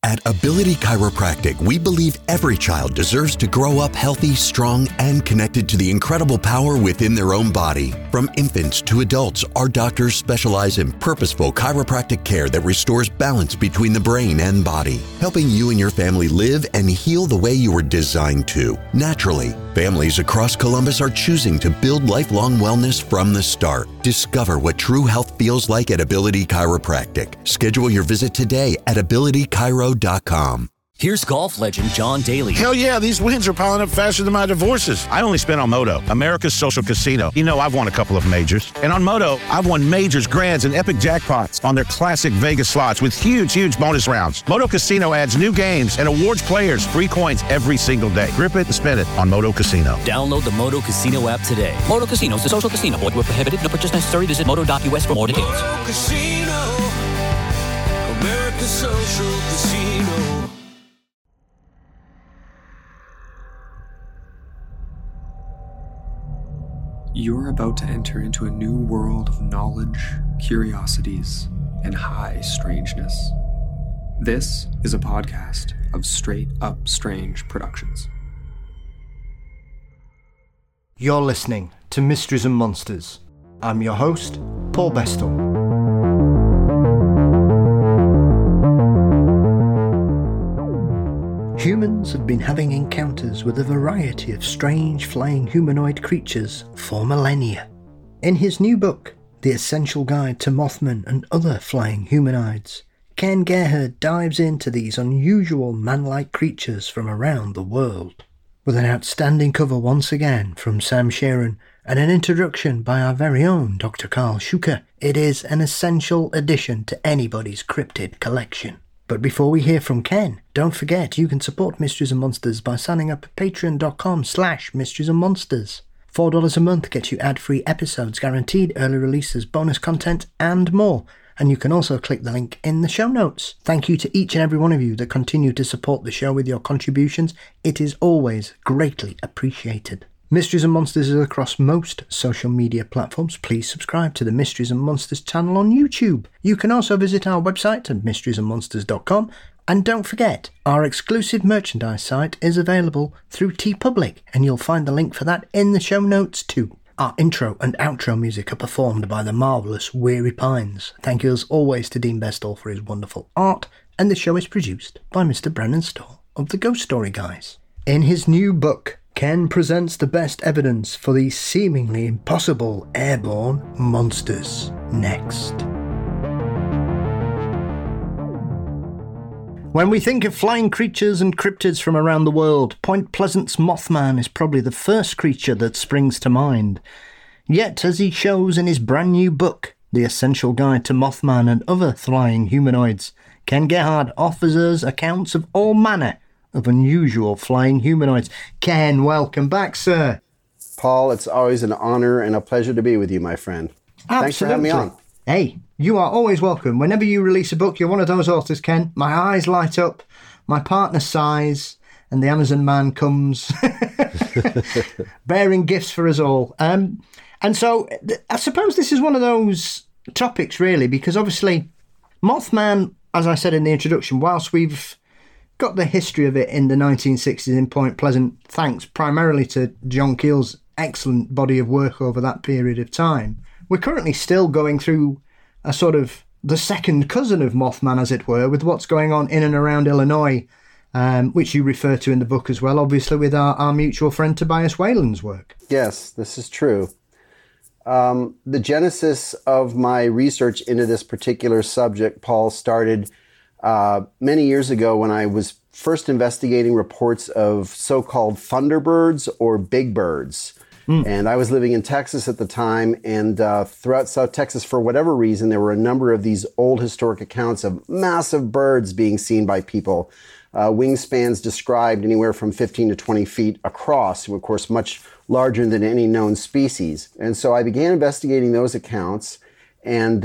At Ability Chiropractic, we believe every child deserves to grow up healthy, strong, and connected to the incredible power within their own body. From infants to adults, our doctors specialize in purposeful chiropractic care that restores balance between the brain and body, helping you and your family live and heal the way you were designed to, naturally. Families across Columbus are choosing to build lifelong wellness from the start. Discover what true health feels like at Ability Chiropractic. Schedule your visit today at abilitychiro.com. Here's golf legend John Daly. Hell yeah, these wins are piling up faster than my divorces. I only spent on Moto, America's social casino. You know, I've won a couple of majors. And on Moto, I've won majors, grands, and epic jackpots on their classic Vegas slots with huge bonus rounds. Moto Casino adds new games and awards players free coins every single day. Grip it and spin it on Moto Casino. Download the Moto Casino app today. Moto Casino is a social casino. Void where prohibited. No purchase necessary. Visit moto.us for more details. Moto Casino, America's social casino. You're about to enter into a new world of knowledge, curiosities, and high strangeness. This is a podcast of Straight Up Strange Productions. You're listening to Mysteries and Monsters. I'm your host, Paul Bestall. Humans have been having encounters with a variety of strange flying humanoid creatures for millennia. In his new book, The Essential Guide to Mothman and Other Flying Humanoids, Ken Gerhard dives into these unusual man-like creatures from around the world. With an outstanding cover once again from Sam Sharon and an introduction by our very own Dr. Carl Schuker, it is an essential addition to anybody's cryptid collection. But before we hear from Ken, don't forget you can support Mysteries and Monsters by signing up at patreon.com/mystriesandmonsters. $4 a month gets you ad-free episodes, guaranteed early releases, bonus content, and more. And you can also click the link in the show notes. Thank you to each and every one of you that continue to support the show with your contributions. It is always greatly appreciated. Mysteries and Monsters is across most social media platforms. Please subscribe to the Mysteries and Monsters channel on YouTube. You can also visit our website at mysteriesandmonsters.com. And don't forget, our exclusive merchandise site is available through TeePublic, and you'll find the link for that in the show notes too. Our intro and outro music are performed by the marvellous Weary Pines. Thank you as always to Dean Bestall for his wonderful art, and the show is produced by Mr. Brennan Storr of the Ghost Story Guys. In his new book, Ken presents the best evidence for these seemingly impossible airborne monsters. Next. When we think of flying creatures and cryptids from around the world, Point Pleasant's Mothman is probably the first creature that springs to mind. Yet, as he shows in his brand new book, The Essential Guide to Mothman and Other Flying Humanoids, Ken Gerhard offers us accounts of all manner of unusual flying humanoids. Ken, welcome back, sir. Paul, it's always an honor and a pleasure to be with you, my friend. Absolutely. Thanks for having me on. Hey, you are always welcome. Whenever you release a book, you're one of those authors, Ken. My eyes light up, my partner sighs, and the Amazon man comes bearing gifts for us all. And so I suppose this is one of those topics, really, because obviously Mothman, as I said in the introduction, whilst we've got the history of it in the 1960s in Point Pleasant, thanks primarily to John Keel's excellent body of work over that period of time, we're currently still going through a sort of the second cousin of Mothman, as it were, with what's going on in and around Illinois, which you refer to in the book as well, obviously with our mutual friend Tobias Whalen's work. Yes, this is true. The genesis of my research into this particular subject, Paul, started many years ago when I was first investigating reports of so-called thunderbirds or big birds. And I was living in Texas at the time, and throughout South Texas, for whatever reason, there were a number of these old historic accounts of massive birds being seen by people. Wingspans described anywhere from 15 to 20 feet across, of course, much larger than any known species. And so I began investigating those accounts, and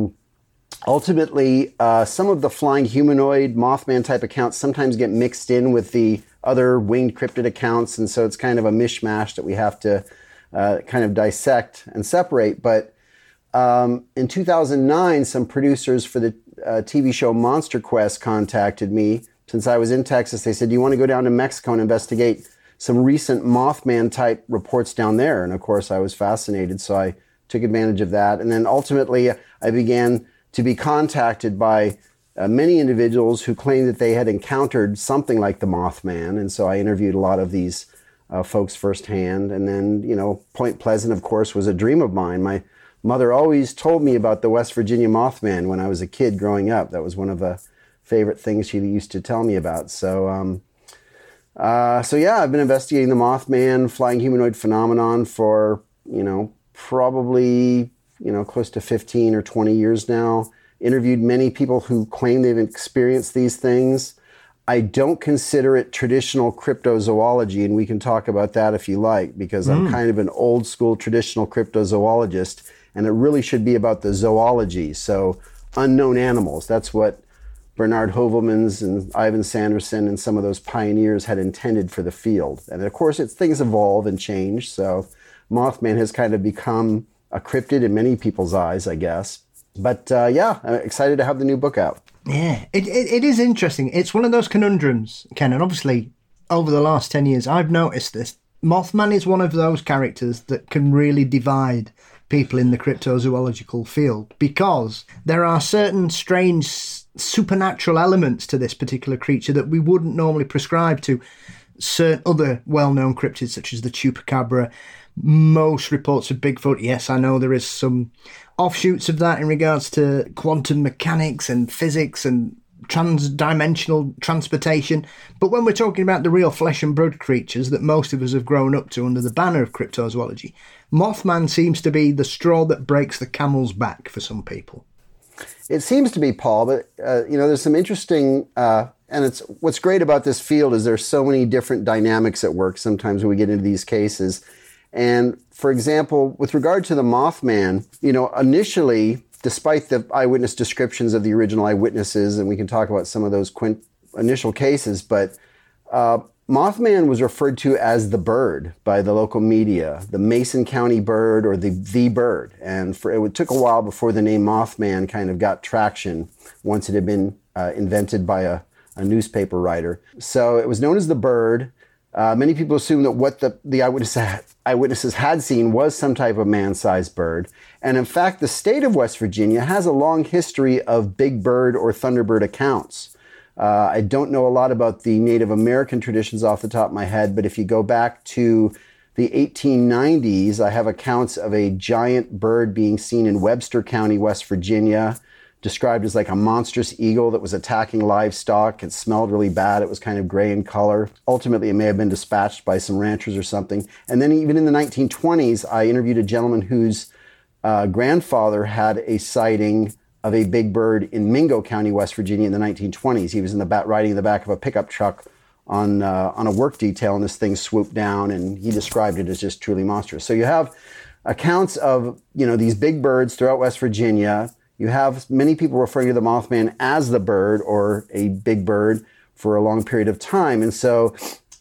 ultimately, some of the flying humanoid Mothman type accounts sometimes get mixed in with the other winged cryptid accounts, and so it's kind of a mishmash that we have to kind of dissect and separate. But in 2009, some producers for the TV show Monster Quest contacted me since I was in Texas, they said, do you want to go down to Mexico and investigate some recent Mothman-type reports down there? And of course, I was fascinated, so I took advantage of that. And then ultimately, I began to be contacted by many individuals who claimed that they had encountered something like the Mothman. And so I interviewed a lot of these folks firsthand. And then, Point Pleasant, of course, was a dream of mine. My mother always told me about the West Virginia Mothman when I was a kid growing up. That was one of the favorite things she used to tell me about. So yeah, I've been investigating the Mothman, flying humanoid phenomenon for, probably, close to 15 or 20 years now. Interviewed many people who claim they've experienced these things. I don't consider it traditional cryptozoology, and we can talk about that if you like, because I'm kind of an old school traditional cryptozoologist, and it really should be about the zoology. So unknown animals, that's what Bernard Hovelmans and Ivan Sanderson and some of those pioneers had intended for the field. And of course, things evolve and change. So Mothman has kind of become a cryptid in many people's eyes, I guess. But yeah, I'm excited to have the new book out. Yeah, it is interesting. It's one of those conundrums, Ken, and obviously over the last 10 years, I've noticed this. Mothman is one of those characters that can really divide people in the cryptozoological field, because there are certain strange supernatural elements to this particular creature that we wouldn't normally prescribe to certain other well-known cryptids, such as the Chupacabra. Most reports of Bigfoot, yes, I know there is some offshoots of that in regards to quantum mechanics and physics and trans-dimensional transportation. But when we're talking about the real flesh and blood creatures that most of us have grown up to under the banner of cryptozoology, Mothman seems to be the straw that breaks the camel's back for some people. It seems to be, Paul, but there's some interesting, and it's what's great about this field is there's so many different dynamics at work sometimes when we get into these cases. And for example, with regard to the Mothman, initially, despite the eyewitness descriptions of the original eyewitnesses, and we can talk about some of those initial cases, but Mothman was referred to as the bird by the local media, the Mason County bird or the bird. And it took a while before the name Mothman kind of got traction once it had been invented by a newspaper writer. So it was known as the bird. Many people assume that what the eyewitnesses had seen was some type of man-sized bird. And in fact, the state of West Virginia has a long history of big bird or thunderbird accounts. I don't know a lot about the Native American traditions off the top of my head, but if you go back to the 1890s, I have accounts of a giant bird being seen in Webster County, West Virginia, described as like a monstrous eagle that was attacking livestock. It smelled really bad. It was kind of gray in color. Ultimately, it may have been dispatched by some ranchers or something. And then even in the 1920s, I interviewed a gentleman whose grandfather had a sighting of a big bird in Mingo County, West Virginia in the 1920s. He was riding in the back of a pickup truck on a work detail, and this thing swooped down, and he described it as just truly monstrous. So you have accounts of, these big birds throughout West Virginia. You have many people referring to the Mothman as the bird or a big bird for a long period of time. And so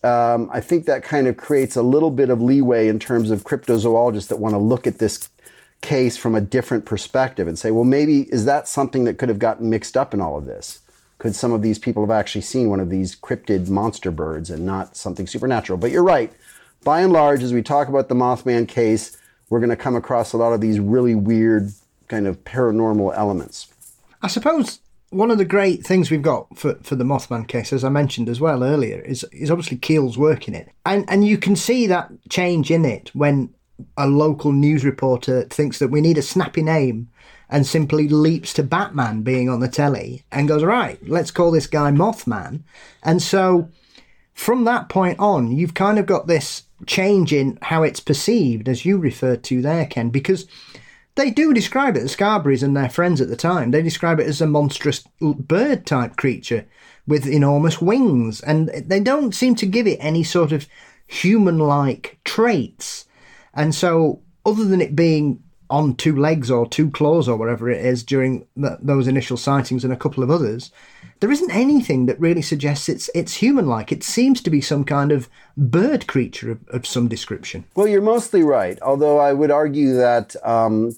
I think that kind of creates a little bit of leeway in terms of cryptozoologists that want to look at this case from a different perspective and say, well, maybe is that something that could have gotten mixed up in all of this? Could some of these people have actually seen one of these cryptid monster birds and not something supernatural? But you're right. By and large, as we talk about the Mothman case, we're going to come across a lot of these really weird kind of paranormal elements. I suppose one of the great things we've got for the Mothman case, as I mentioned as well earlier, is obviously Keel's work in it. And you can see that change in it when a local news reporter thinks that we need a snappy name and simply leaps to Batman being on the telly and goes, right, let's call this guy Mothman. And so from that point on, you've kind of got this change in how it's perceived, as you referred to there, Ken, because they do describe it, the Scarberrys and their friends at the time, they describe it as a monstrous bird-type creature with enormous wings, and they don't seem to give it any sort of human-like traits. And so, other than it being on two legs or two claws or whatever it is during those initial sightings and a couple of others, there isn't anything that really suggests it's human-like. It seems to be some kind of bird creature of some description. Well, you're mostly right, although I would argue that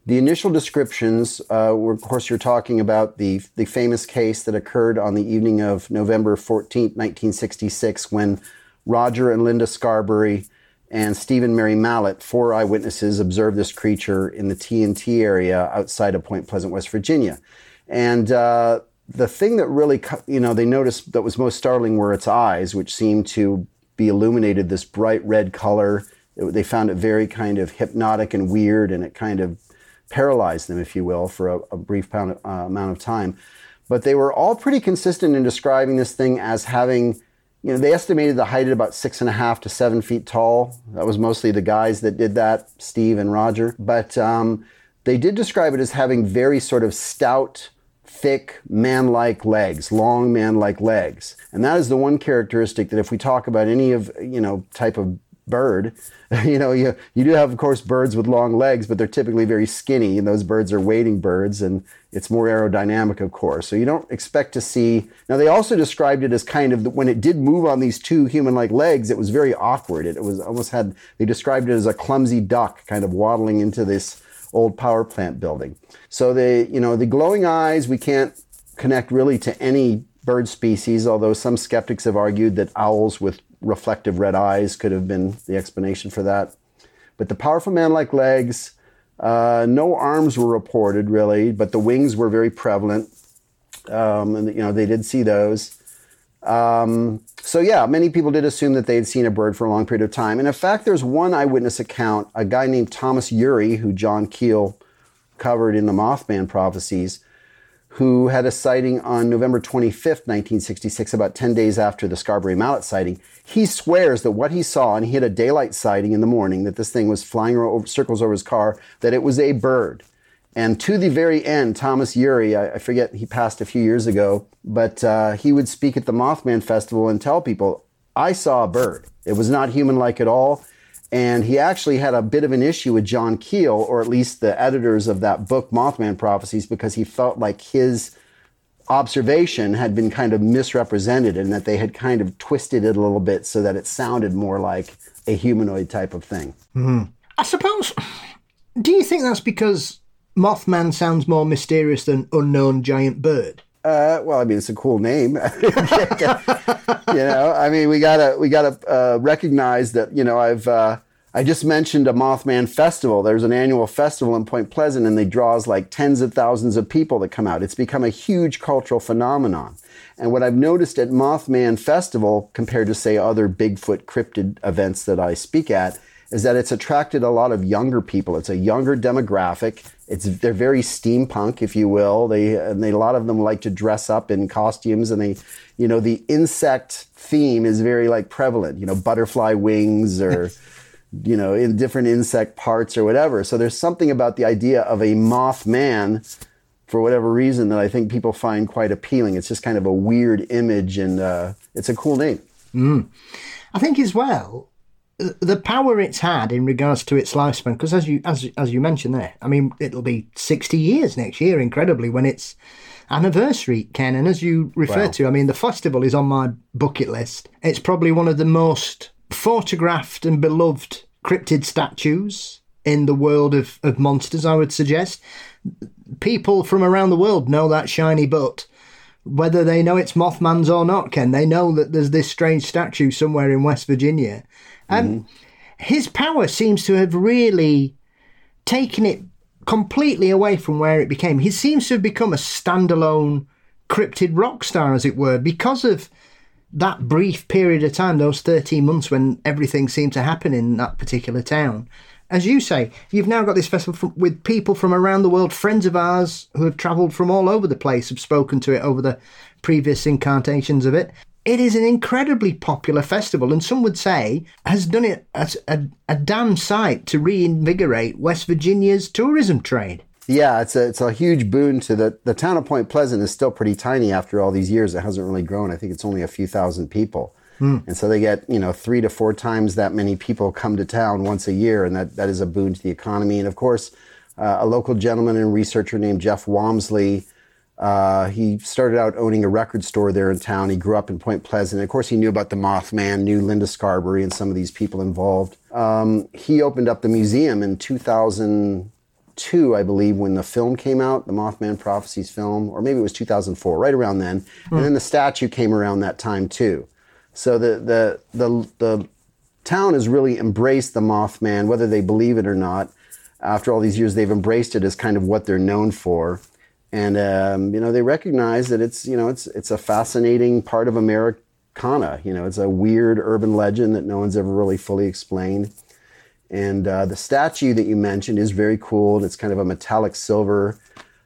The initial descriptions were, of course, you're talking about the famous case that occurred on the evening of November 14th, 1966, when Roger and Linda Scarberry and Stephen Mary Mallett, 4 eyewitnesses, observed this creature in the TNT area outside of Point Pleasant, West Virginia. And the thing that really, they noticed that was most startling were its eyes, which seemed to be illuminated this bright red color. They found it very kind of hypnotic and weird, and it kind of paralyzed them, if you will, for a brief amount of time. But they were all pretty consistent in describing this thing as having, they estimated the height at about 6.5 to 7 feet tall. That was mostly the guys that did that, Steve and Roger. But they did describe it as having very sort of stout, thick, man-like legs, long man-like legs. And that is the one characteristic that if we talk about any of, type of bird, you do have, of course, birds with long legs, but they're typically very skinny, and those birds are wading birds, and it's more aerodynamic, of course. So you don't expect to see. Now, they also described it as kind of, when it did move on these 2 human-like legs, it was very awkward. It was almost they described it as a clumsy duck kind of waddling into this old power plant building. So the glowing eyes, we can't connect really to any bird species, although some skeptics have argued that owls with reflective red eyes could have been the explanation for that. But the powerful man-like legs, no arms were reported really, but the wings were very prevalent. And they did see those. So yeah, many people did assume that they had seen a bird for a long period of time. And in fact, there's one eyewitness account, a guy named Thomas Urey, who John Keel covered in the Mothman Prophecies, who had a sighting on November 25th, 1966, about 10 days after the Scarberry Mallet sighting. He swears that what he saw, and he had a daylight sighting in the morning, that this thing was flying circles over his car, that it was a bird. And to the very end, Thomas Urey, I forget, he passed a few years ago, but he would speak at the Mothman Festival and tell people, I saw a bird. It was not human-like at all. And he actually had a bit of an issue with John Keel, or at least the editors of that book, Mothman Prophecies, because he felt like his observation had been kind of misrepresented and that they had kind of twisted it a little bit so that it sounded more like a humanoid type of thing. Mm-hmm. I suppose, do you think that's because Mothman sounds more mysterious than unknown giant bird? Well, I mean, it's a cool name. We gotta recognize that. I just mentioned a Mothman festival. There's an annual festival in Point Pleasant, and they draws like tens of thousands of people that come out. It's become a huge cultural phenomenon. And what I've noticed at Mothman Festival, compared to say other Bigfoot cryptid events that I speak at, is that it's attracted a lot of younger people. It's a younger demographic. They're very steampunk, if you will. A lot of them like to dress up in costumes, and the insect theme is very prevalent. Butterfly wings or in different insect parts or whatever. So there's something about the idea of a Mothman, for whatever reason, that I think people find quite appealing. It's just kind of a weird image, and it's a cool name. I think as well, the power it's had in regards to its lifespan, because as you mentioned there, I mean, it'll be 60 years next year, incredibly, when it's anniversary, Ken. And as you referred to, I mean, the festival is on my bucket list. It's probably one of the most photographed and beloved cryptid statues in the world of monsters, I would suggest. People from around the world know that shiny butt. Whether they know it's Mothman's or not, Ken, they know that there's this strange statue somewhere in West Virginia. His power seems to have really taken it completely away from where it became. He seems to have become a standalone cryptid rock star, as it were, because of that brief period of time, those 13 months when everything seemed to happen in that particular town. As you say, you've now got this festival with people from around the world. Friends of ours who have travelled from all over the place have spoken to it over the previous incarnations of it. It is an incredibly popular festival, and some would say has done it as a damn sight to reinvigorate West Virginia's tourism trade. Yeah, it's a huge boon to the town of Point Pleasant is still pretty tiny after all these years. It hasn't really grown. I think it's only a few thousand people. And so they get, 3 to 4 times that many people come to town once a year, and that is a boon to the economy. And of course, a local gentleman and researcher named Jeff Walmsley, he started out owning a record store there in town. He grew up in Point Pleasant. Of course, he knew about the Mothman, knew Linda Scarberry and some of these people involved. He opened up the museum in 2000, 2002, I believe, when the film came out, the Mothman Prophecies film, or maybe it was 2004, right around then. And then the statue came around that time too. So the town has really embraced the Mothman, whether they believe it or not. After all these years, they've embraced it as kind of what they're known for. And, they recognize that it's a fascinating part of Americana. It's a weird urban legend that no one's ever really fully explained. And the statue that you mentioned is very cool. It's kind of a metallic silver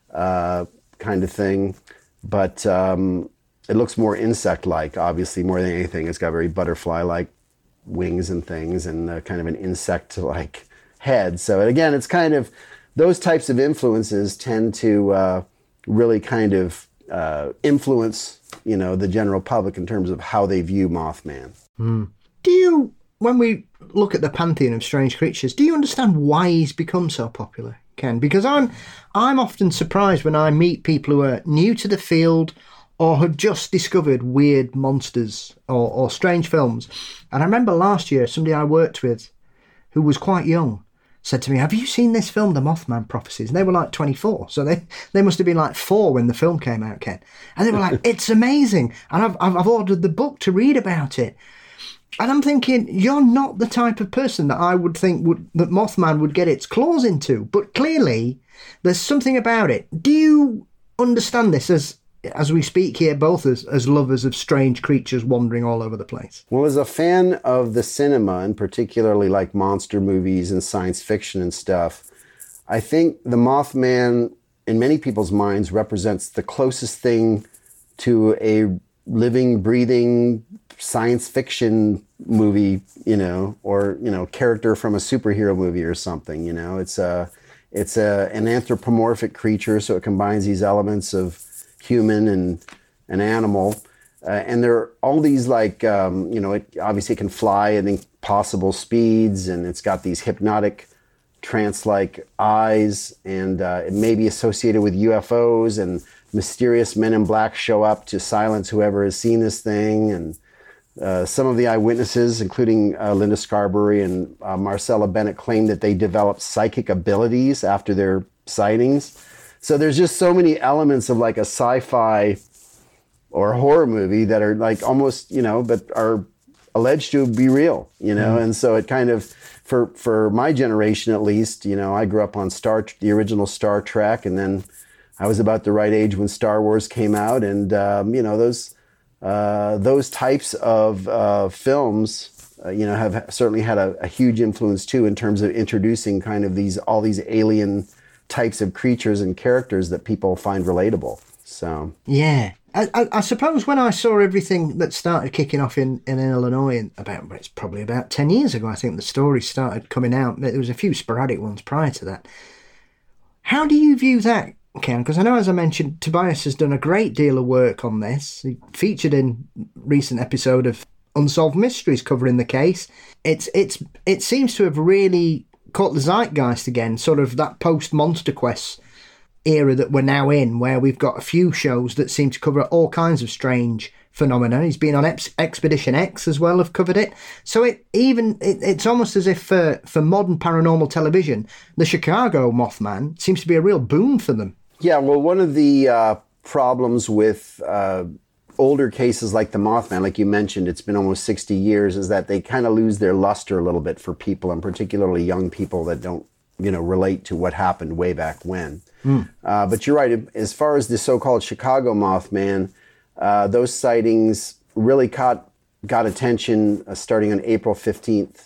kind of thing. But it looks more insect-like, obviously, more than anything. It's got very butterfly-like wings and things, and kind of an insect-like head. So again, it's kind of those types of influences tend to really kind of influence, the general public in terms of how they view Mothman. Do you, when we look at the pantheon of strange creatures, do you understand why he's become so popular, Ken? Because I'm often surprised when I meet people who are new to the field or have just discovered weird monsters or strange films. And I remember last year, somebody I worked with who was quite young said to me, have you seen this film, The Mothman Prophecies? And they were like 24. So they must have been like 4 when the film came out, Ken. And they were like, it's amazing. And I've ordered the book to read about it. And I'm thinking, you're not the type of person that I would think that Mothman would get its claws into. But clearly, there's something about it. Do you understand this as we speak here, both as lovers of strange creatures wandering all over the place? Well, as a fan of the cinema, and particularly like monster movies and science fiction and stuff, I think the Mothman, in many people's minds, represents the closest thing to a living, breathing science fiction movie, or, character from a superhero movie or something, It's an anthropomorphic creature, so it combines these elements of human and an animal. And there are all these it obviously can fly at impossible speeds, and it's got these hypnotic trance-like eyes, and it may be associated with UFOs, and mysterious men in black show up to silence whoever has seen this thing. And some of the eyewitnesses, including Linda Scarberry and Marcella Bennett, claim that they developed psychic abilities after their sightings. So there's just so many elements of like a sci-fi or a horror movie that are like almost, but are alleged to be real, And so it kind of, for my generation at least, I grew up on the original Star Trek, and then I was about the right age when Star Wars came out, and those types of films, have certainly had a huge influence too in terms of introducing kind of all these alien types of creatures and characters that people find relatable. So yeah, I suppose when I saw everything that started kicking off in Illinois it's probably about 10 years ago, I think the stories started coming out. There was a few sporadic ones prior to that. How do you view that, Ken? Because I know, as I mentioned, Tobias has done a great deal of work on this. He featured in recent episode of Unsolved Mysteries covering the case. It seems to have really caught the zeitgeist again, sort of that post-Monster Quest era that we're now in, where we've got a few shows that seem to cover all kinds of strange phenomena. He's been on Expedition X as well, have covered it. So it's almost as if for modern paranormal television, the Chicago Mothman seems to be a real boon for them. Yeah, well, one of the problems with older cases like the Mothman, like you mentioned, it's been almost 60 years, is that they kind of lose their luster a little bit for people, and particularly young people that don't, relate to what happened way back when. But you're right, as far as the so-called Chicago Mothman, those sightings really got attention starting on April 15th,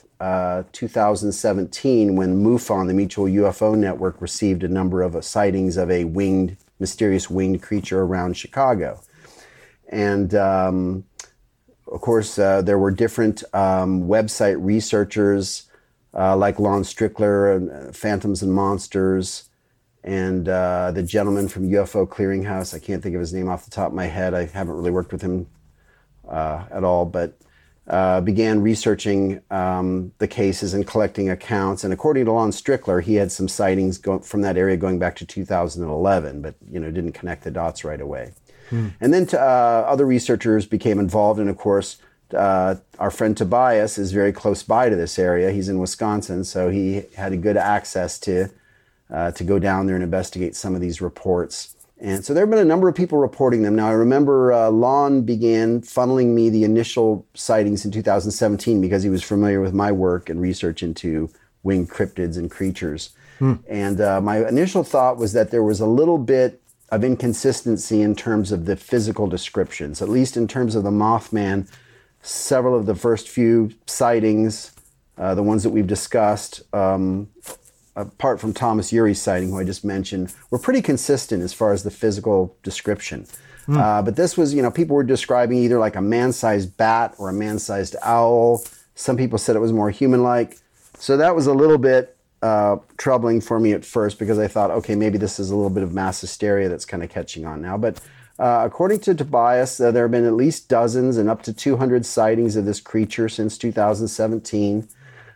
2017, when MUFON, the Mutual UFO Network, received a number of sightings of a mysterious winged creature around Chicago. And of course, there were different website researchers like Lon Strickler and Phantoms and Monsters, and the gentleman from UFO Clearinghouse. I can't think of his name off the top of my head. I haven't really worked with him at all, but began researching the cases and collecting accounts. And according to Lon Strickler, he had some sightings from that area going back to 2011, but didn't connect the dots right away. And then other researchers became involved, and of course, our friend Tobias is very close by to this area. He's in Wisconsin, so he had a good access to to go down there and investigate some of these reports. And so there have been a number of people reporting them. Now, I remember Lon began funneling me the initial sightings in 2017 because he was familiar with my work and research into winged cryptids and creatures. And my initial thought was that there was a little bit of inconsistency in terms of the physical descriptions, at least in terms of the Mothman. Several of the first few sightings, the ones that we've discussed, apart from Thomas Urey's sighting, who I just mentioned, were pretty consistent as far as the physical description. But this was, people were describing either like a man-sized bat or a man-sized owl. Some people said it was more human-like. So that was a little bit troubling for me at first because I thought, okay, maybe this is a little bit of mass hysteria that's kind of catching on now. But according to Tobias, there have been at least dozens and up to 200 sightings of this creature since 2017.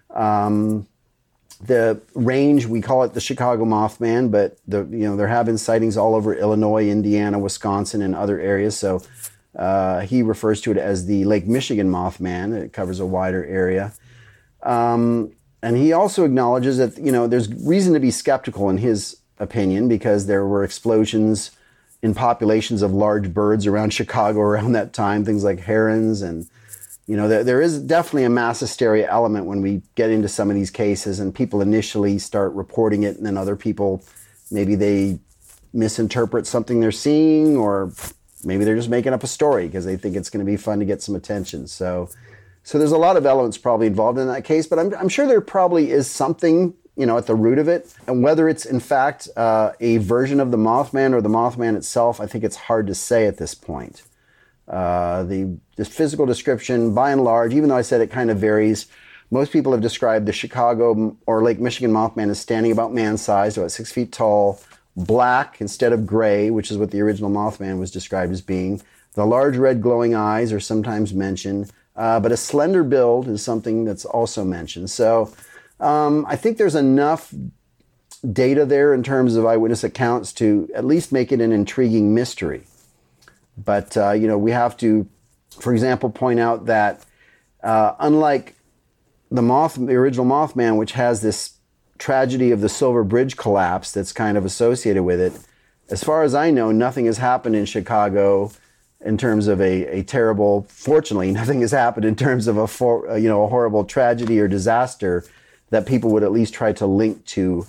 The range, we call it the Chicago Mothman, but there have been sightings all over Illinois, Indiana, Wisconsin, and other areas. So he refers to it as the Lake Michigan Mothman. It covers a wider area. And he also acknowledges that, there's reason to be skeptical in his opinion because there were explosions in populations of large birds around Chicago around that time, things like herons. And, there is definitely a mass hysteria element when we get into some of these cases and people initially start reporting it and then other people, maybe they misinterpret something they're seeing or maybe they're just making up a story because they think it's going to be fun to get some attention. So there's a lot of elements probably involved in that case, but I'm sure there probably is something, at the root of it. And whether it's in fact a version of the Mothman or the Mothman itself, I think it's hard to say at this point. The physical description, by and large, even though I said it kind of varies, most people have described the Chicago or Lake Michigan Mothman as standing about man-sized, about 6 feet tall, black instead of gray, which is what the original Mothman was described as being. The large red glowing eyes are sometimes mentioned. But a slender build is something that's also mentioned. So I think there's enough data there in terms of eyewitness accounts to at least make it an intriguing mystery. But, we have to, for example, point out that unlike the original Mothman, which has this tragedy of the Silver Bridge collapse that's kind of associated with it, as far as I know, nothing has happened in Chicago in terms of a terrible, fortunately, nothing has happened in terms of a horrible tragedy or disaster that people would at least try to link to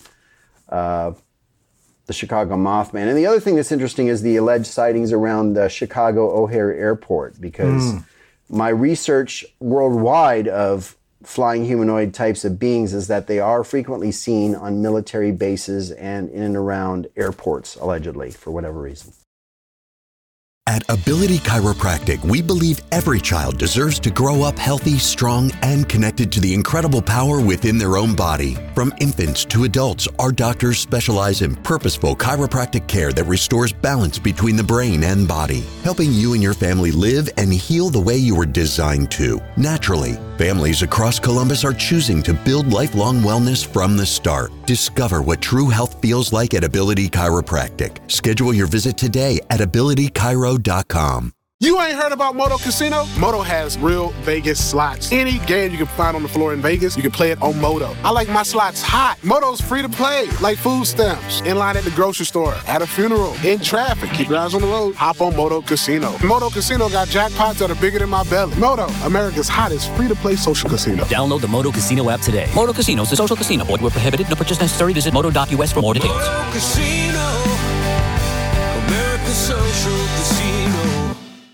the Chicago Mothman. And the other thing that's interesting is the alleged sightings around the Chicago O'Hare Airport, because my research worldwide of flying humanoid types of beings is that they are frequently seen on military bases and in and around airports, allegedly, for whatever reason. At Ability Chiropractic, we believe every child deserves to grow up healthy, strong, and connected to the incredible power within their own body. From infants to adults, our doctors specialize in purposeful chiropractic care that restores balance between the brain and body, helping you and your family live and heal the way you were designed to, naturally. Families across Columbus are choosing to build lifelong wellness from the start. Discover what true health feels like at Ability Chiropractic. Schedule your visit today at abilitychiro.com. You ain't heard about Moto Casino? Moto has real Vegas slots. Any game you can find on the floor in Vegas, you can play it on Moto. I like my slots hot. Moto's free to play, like food stamps, in line at the grocery store, at a funeral, in traffic. Keep your eyes on the road. Hop on Moto Casino. Moto Casino got jackpots that are bigger than my belly. Moto, America's hottest free-to-play social casino. Download the Moto Casino app today. Moto Casino is a social casino. Void where prohibited. No purchase necessary. Visit moto.us for more details. Moto Casino, America's social casino.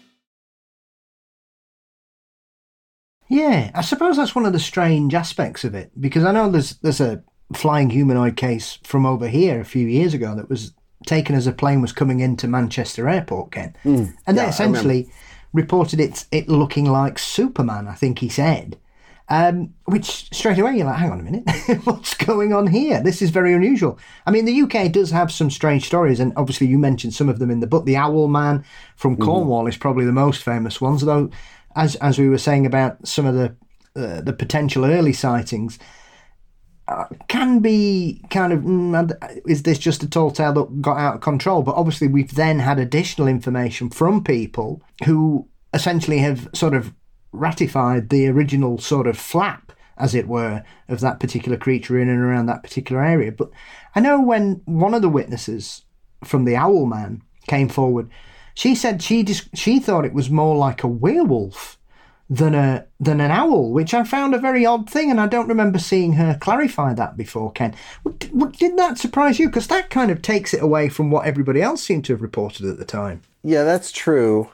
Yeah, I suppose that's one of the strange aspects of it, because I know there's a flying humanoid case from over here a few years ago that was taken as a plane was coming into Manchester Airport, Ken. And they essentially reported it looking like Superman, I think he said. Which straight away you're like, hang on a minute, what's going on here? This is very unusual. I mean, the UK does have some strange stories, and obviously you mentioned some of them in the book. The Owl Man from Cornwall is probably the most famous ones, though, as we were saying about some of the potential early sightings, can be kind of, is this just a tall tale that got out of control? But obviously we've then had additional information from people who essentially have sort of ratified the original sort of flap as it were, of that particular creature in and around that particular area. But I know when one of the witnesses from the Owl Man came forward, she said she thought it was more like a werewolf than an owl, which I found a very odd thing, and I don't remember seeing her clarify that before, Ken. Did that surprise you? Because that kind of takes it away from what everybody else seemed to have reported at the time. Yeah, that's true.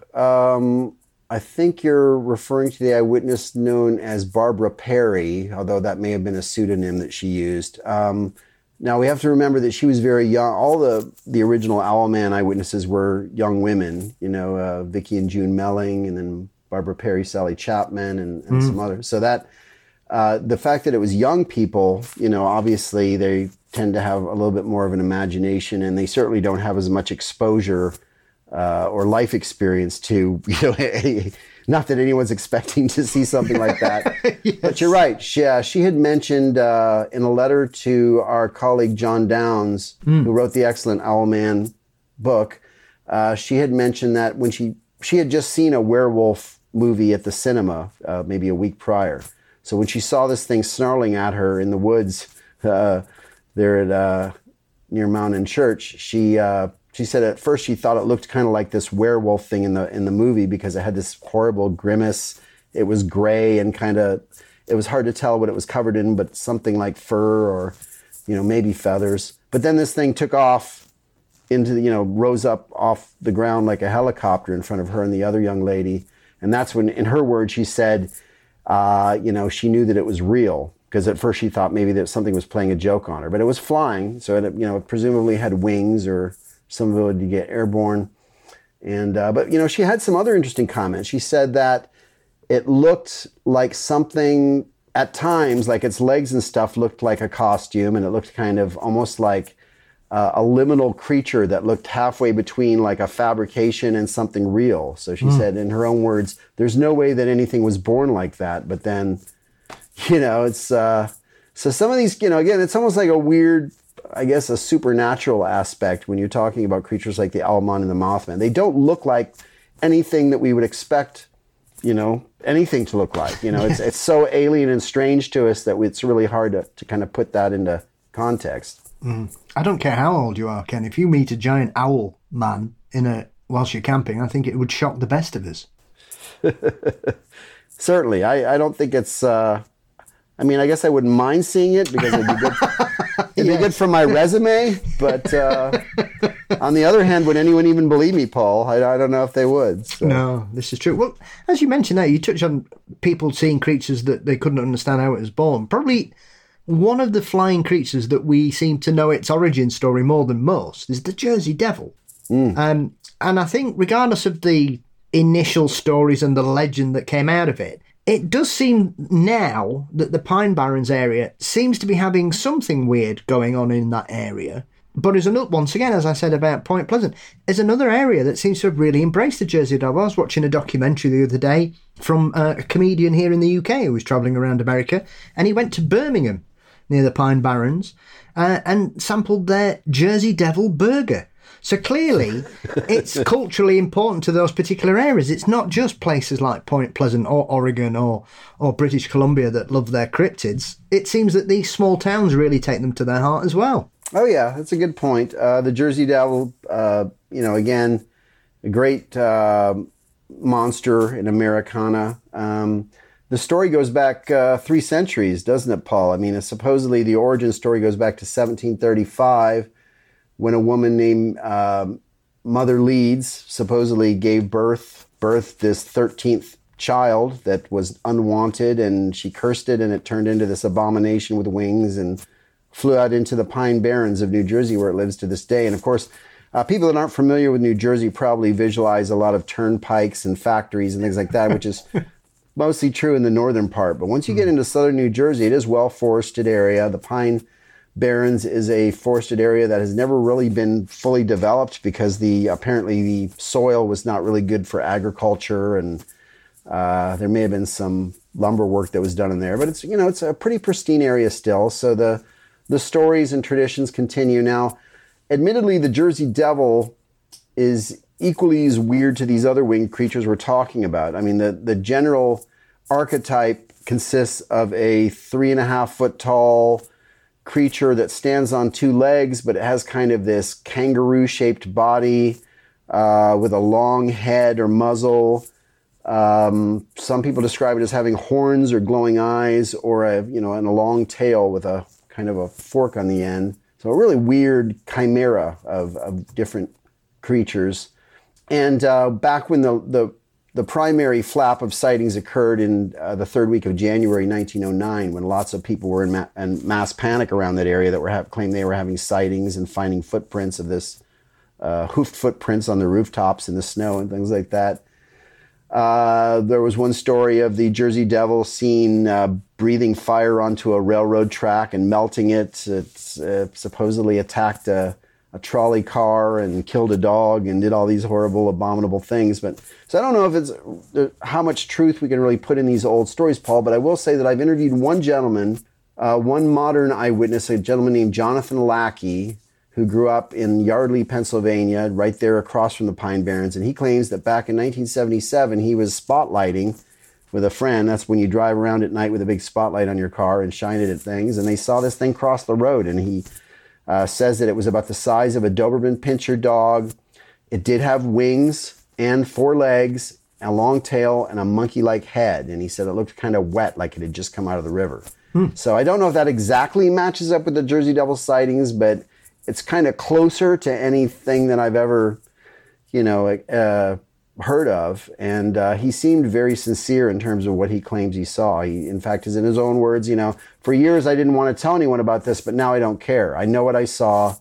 I think you're referring to the eyewitness known as Barbara Perry, although that may have been a pseudonym that she used. Now, we have to remember that she was very young. All the original Owlman eyewitnesses were young women, Vicky and June Melling, and then Barbara Perry, Sally Chapman, and some others. So that the fact that it was young people, obviously they tend to have a little bit more of an imagination, and they certainly don't have as much exposure or life experience to, not that anyone's expecting to see something like that. Yes. But you're right. She had mentioned in a letter to our colleague John Downs, who wrote the excellent Owlman book, she had mentioned that when she had just seen a werewolf movie at the cinema maybe a week prior. So when she saw this thing snarling at her in the woods there at near Mountain Church, she said at first she thought it looked kind of like this werewolf thing in the movie because it had this horrible grimace. It was gray and it was hard to tell what it was covered in, but something like fur or maybe feathers. But then this thing took off into rose up off the ground like a helicopter in front of her and the other young lady. And that's when, in her words, she said, she knew that it was real, because at first she thought maybe that something was playing a joke on her, but it was flying. So it presumably had wings or some ability to get airborne. And, but she had some other interesting comments. She said that it looked like something at times, like its legs and stuff looked like a costume, and it looked kind of almost like a liminal creature that looked halfway between like a fabrication and something real. So she said, in her own words, there's no way that anything was born like that. But then, it's, so some of these, again, it's almost like a weird, I guess, a supernatural aspect when you're talking about creatures like the Owlman and the Mothman. They don't look like anything that we would expect, anything to look like. It's so alien and strange to us that it's really hard to kind of put that into context. I don't care how old you are, Ken. If you meet a giant owl man whilst you're camping, I think it would shock the best of us. Certainly. I don't think it's... I guess I wouldn't mind seeing it because it'd be good. It'd be good for my resume. But on the other hand, would anyone even believe me, Paul? I don't know if they would. So. No, this is true. Well, as you mentioned there, you touched on people seeing creatures that they couldn't understand how it was born. Probably one of the flying creatures that we seem to know its origin story more than most is the Jersey Devil. And I think regardless of the initial stories and the legend that came out of it, it does seem now that the Pine Barrens area seems to be having something weird going on in that area. But once again, as I said about Point Pleasant, is another area that seems to have really embraced the Jersey Devil. I was watching a documentary the other day from a comedian here in the UK who was travelling around America, and he went to Birmingham near the Pine Barrens and sampled their Jersey Devil burger. So clearly, it's culturally important to those particular areas. It's not just places like Point Pleasant or Oregon or British Columbia that love their cryptids. It seems that these small towns really take them to their heart as well. Oh, yeah, that's a good point. The Jersey Devil, again, a great monster in Americana. The story goes back 3 centuries, doesn't it, Paul? Supposedly the origin story goes back to 1735, when a woman named Mother Leeds supposedly gave birth this 13th child that was unwanted, and she cursed it, and it turned into this abomination with wings and flew out into the Pine Barrens of New Jersey, where it lives to this day. And of course, people that aren't familiar with New Jersey probably visualize a lot of turnpikes and factories and things like that, which is mostly true in the northern part. But once you get into southern New Jersey, it is well-forested area. The Pine Barrens is a forested area that has never really been fully developed because apparently the soil was not really good for agriculture, and there may have been some lumber work that was done in there. But it's a pretty pristine area still. So the stories and traditions continue. Now, admittedly, the Jersey Devil is equally as weird to these other winged creatures we're talking about. The general archetype consists of a 3.5 foot tall creature that stands on two legs, but it has kind of this kangaroo-shaped body with a long head or muzzle. Some people describe it as having horns or glowing eyes, or and a long tail with a kind of a fork on the end. So a really weird chimera of different creatures. And back when the primary flap of sightings occurred in the third week of January 1909, when lots of people were in mass panic around that area that claimed they were having sightings and finding footprints of this hoofed footprints on the rooftops in the snow and things like that. There was one story of the Jersey Devil seen breathing fire onto a railroad track and melting it. It supposedly attacked a trolley car and killed a dog and did all these horrible, abominable things. So I don't know if it's how much truth we can really put in these old stories, Paul, but I will say that I've interviewed one gentleman, one modern eyewitness, a gentleman named Jonathan Lackey, who grew up in Yardley, Pennsylvania, right there across from the Pine Barrens. And he claims that back in 1977, he was spotlighting with a friend. That's when you drive around at night with a big spotlight on your car and shine it at things. And they saw this thing cross the road. And he says that it was about the size of a Doberman Pinscher dog. It did have wings and 4 legs, a long tail, and a monkey-like head. And he said it looked kind of wet, like it had just come out of the river. So I don't know if that exactly matches up with the Jersey Devil sightings, but it's kind of closer to anything that I've ever, heard of. And he seemed very sincere in terms of what he claims he saw. He, in fact, is in his own words, for years I didn't want to tell anyone about this, but now I don't care. I know what I saw.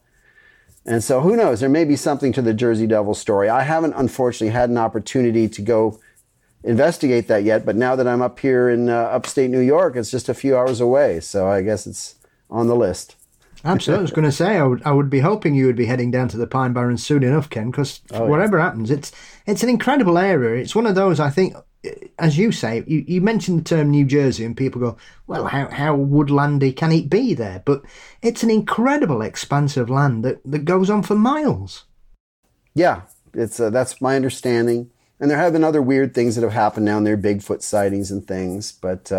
And so who knows? There may be something to the Jersey Devil story. I haven't, unfortunately, had an opportunity to go investigate that yet. But now that I'm up here in upstate New York, it's just a few hours away. So I guess it's on the list. Absolutely. I was going to say, I would be hoping you would be heading down to the Pine Barrens soon enough, Ken, because whatever happens, it's an incredible area. It's one of those, I think, as you say, you mentioned the term New Jersey and people go, well, how woodlandy can it be there? But it's an incredible expanse of land that goes on for miles. Yeah, that's my understanding. And there have been other weird things that have happened down there, Bigfoot sightings and things, but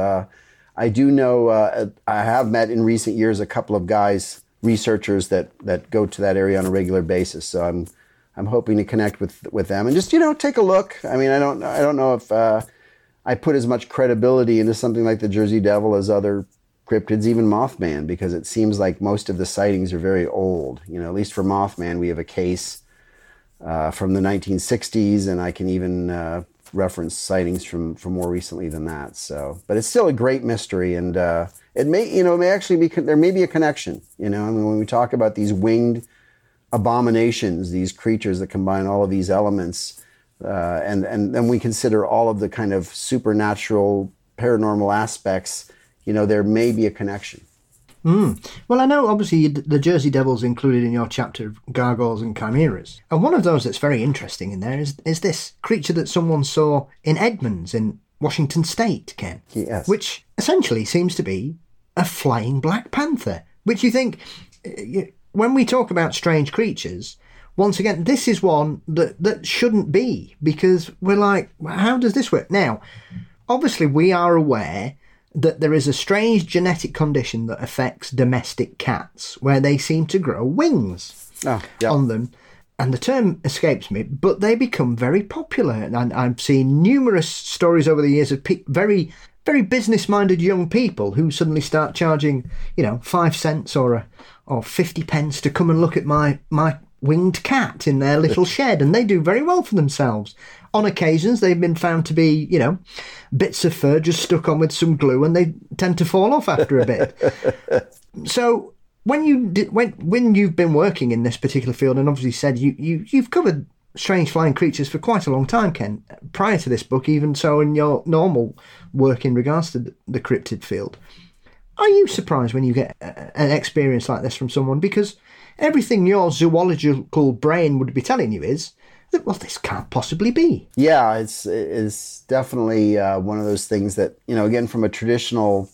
I do know, I have met in recent years a couple of guys, researchers that go to that area on a regular basis. So I'm hoping to connect with them and just, take a look. I mean, I don't know if I put as much credibility into something like the Jersey Devil as other cryptids, even Mothman, because it seems like most of the sightings are very old. At least for Mothman, we have a case from the 1960s, and I can even reference sightings from more recently than that. So, but it's still a great mystery, and it may actually be, there may be a connection. I mean, when we talk about these winged abominations, these creatures that combine all of these elements, and then we consider all of the kind of supernatural, paranormal aspects, there may be a connection. Well, I know obviously the Jersey Devil's included in your chapter of gargoyles and chimeras. And one of those that's very interesting in there is this creature that someone saw in Edmonds in Washington State, Ken. Yes. Which essentially seems to be a flying Black Panther, which you think, when we talk about strange creatures, once again, this is one that shouldn't be, because we're like, how does this work? Now, obviously we are aware that there is a strange genetic condition that affects domestic cats where they seem to grow wings on them. And the term escapes me, but they become very popular. And I've seen numerous stories over the years of very, very business-minded young people who suddenly start charging, 5 cents or 50 pence to come and look at my winged cat in their little shed. And they do very well for themselves. On occasions, they've been found to be, bits of fur just stuck on with some glue, and they tend to fall off after a bit. So when you've been working in this particular field, and obviously said you've covered strange flying creatures for quite a long time, Ken, prior to this book, even so in your normal work in regards to the cryptid field, are you surprised when you get an experience like this from someone? Because everything your zoological brain would be telling you is, well, this can't possibly be. Yeah, it's definitely one of those things that, again, from a traditional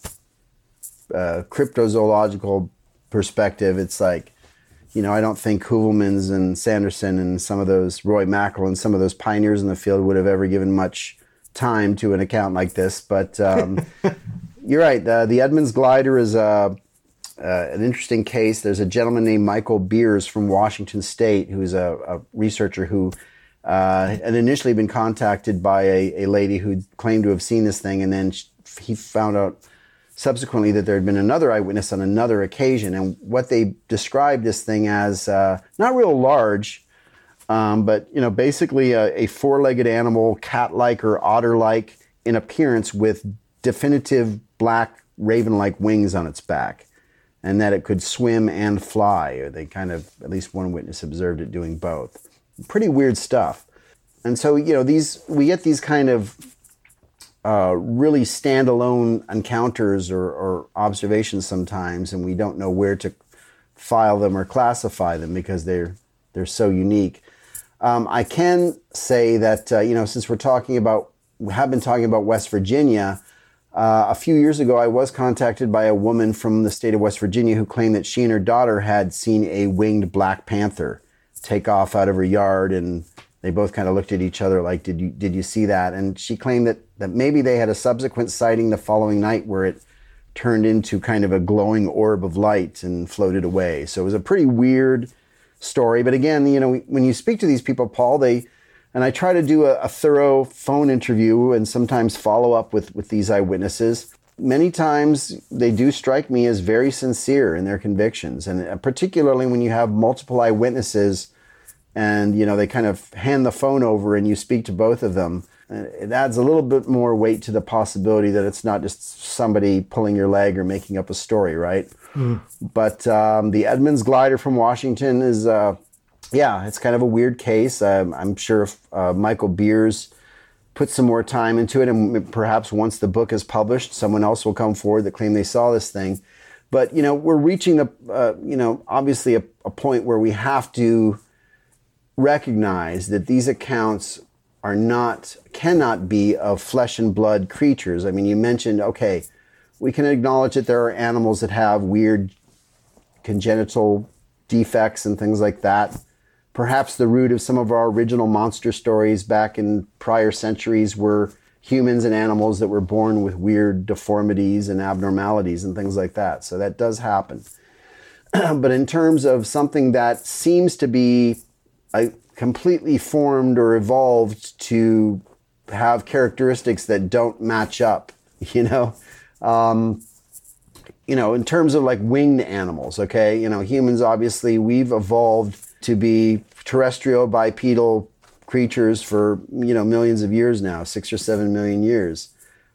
cryptozoological perspective, it's like, I don't think Heuvelmans and Sanderson and some of those, Roy Mackerel and some of those pioneers in the field would have ever given much time to an account like this, but you're right. The Edmunds glider is an interesting case. There's a gentleman named Michael Beers from Washington State who's a researcher who had initially been contacted by a lady who claimed to have seen this thing, and then he found out subsequently that there had been another eyewitness on another occasion, and what they described this thing as not real large, but basically a four-legged animal, cat-like or otter-like in appearance, with definitive black raven-like wings on its back, and that it could swim and fly. Or they kind of, at least one witness observed it doing both. Pretty weird stuff. And so, we get these kind of really standalone encounters or observations sometimes, and we don't know where to file them or classify them because they're so unique. I can say that, since we have been talking about West Virginia, a few years ago I was contacted by a woman from the state of West Virginia who claimed that she and her daughter had seen a winged black panther take off out of her yard, and they both kind of looked at each other like, did you see that? And she claimed that maybe they had a subsequent sighting the following night where it turned into kind of a glowing orb of light and floated away. So it was a pretty weird story. But again, when you speak to these people, Paul, and I try to do a thorough phone interview and sometimes follow up with these eyewitnesses. Many times they do strike me as very sincere in their convictions, and particularly when you have multiple eyewitnesses and, they kind of hand the phone over and you speak to both of them. It adds a little bit more weight to the possibility that it's not just somebody pulling your leg or making up a story, right? Mm. But the Edmunds glider from Washington is, it's kind of a weird case. I'm sure if Michael Beers put some more time into it, and perhaps once the book is published, someone else will come forward that claim they saw this thing. But, we're reaching obviously a point where we have to recognize that these accounts cannot be of flesh and blood creatures. I mean, you mentioned, okay, we can acknowledge that there are animals that have weird congenital defects and things like that. Perhaps the root of some of our original monster stories back in prior centuries were humans and animals that were born with weird deformities and abnormalities and things like that. So that does happen. But in terms of something that seems to be completely formed or evolved to have characteristics that don't match up, in terms of like winged animals, okay? Humans, obviously, we've evolved to be terrestrial bipedal creatures for, millions of years now, 6 or 7 million years.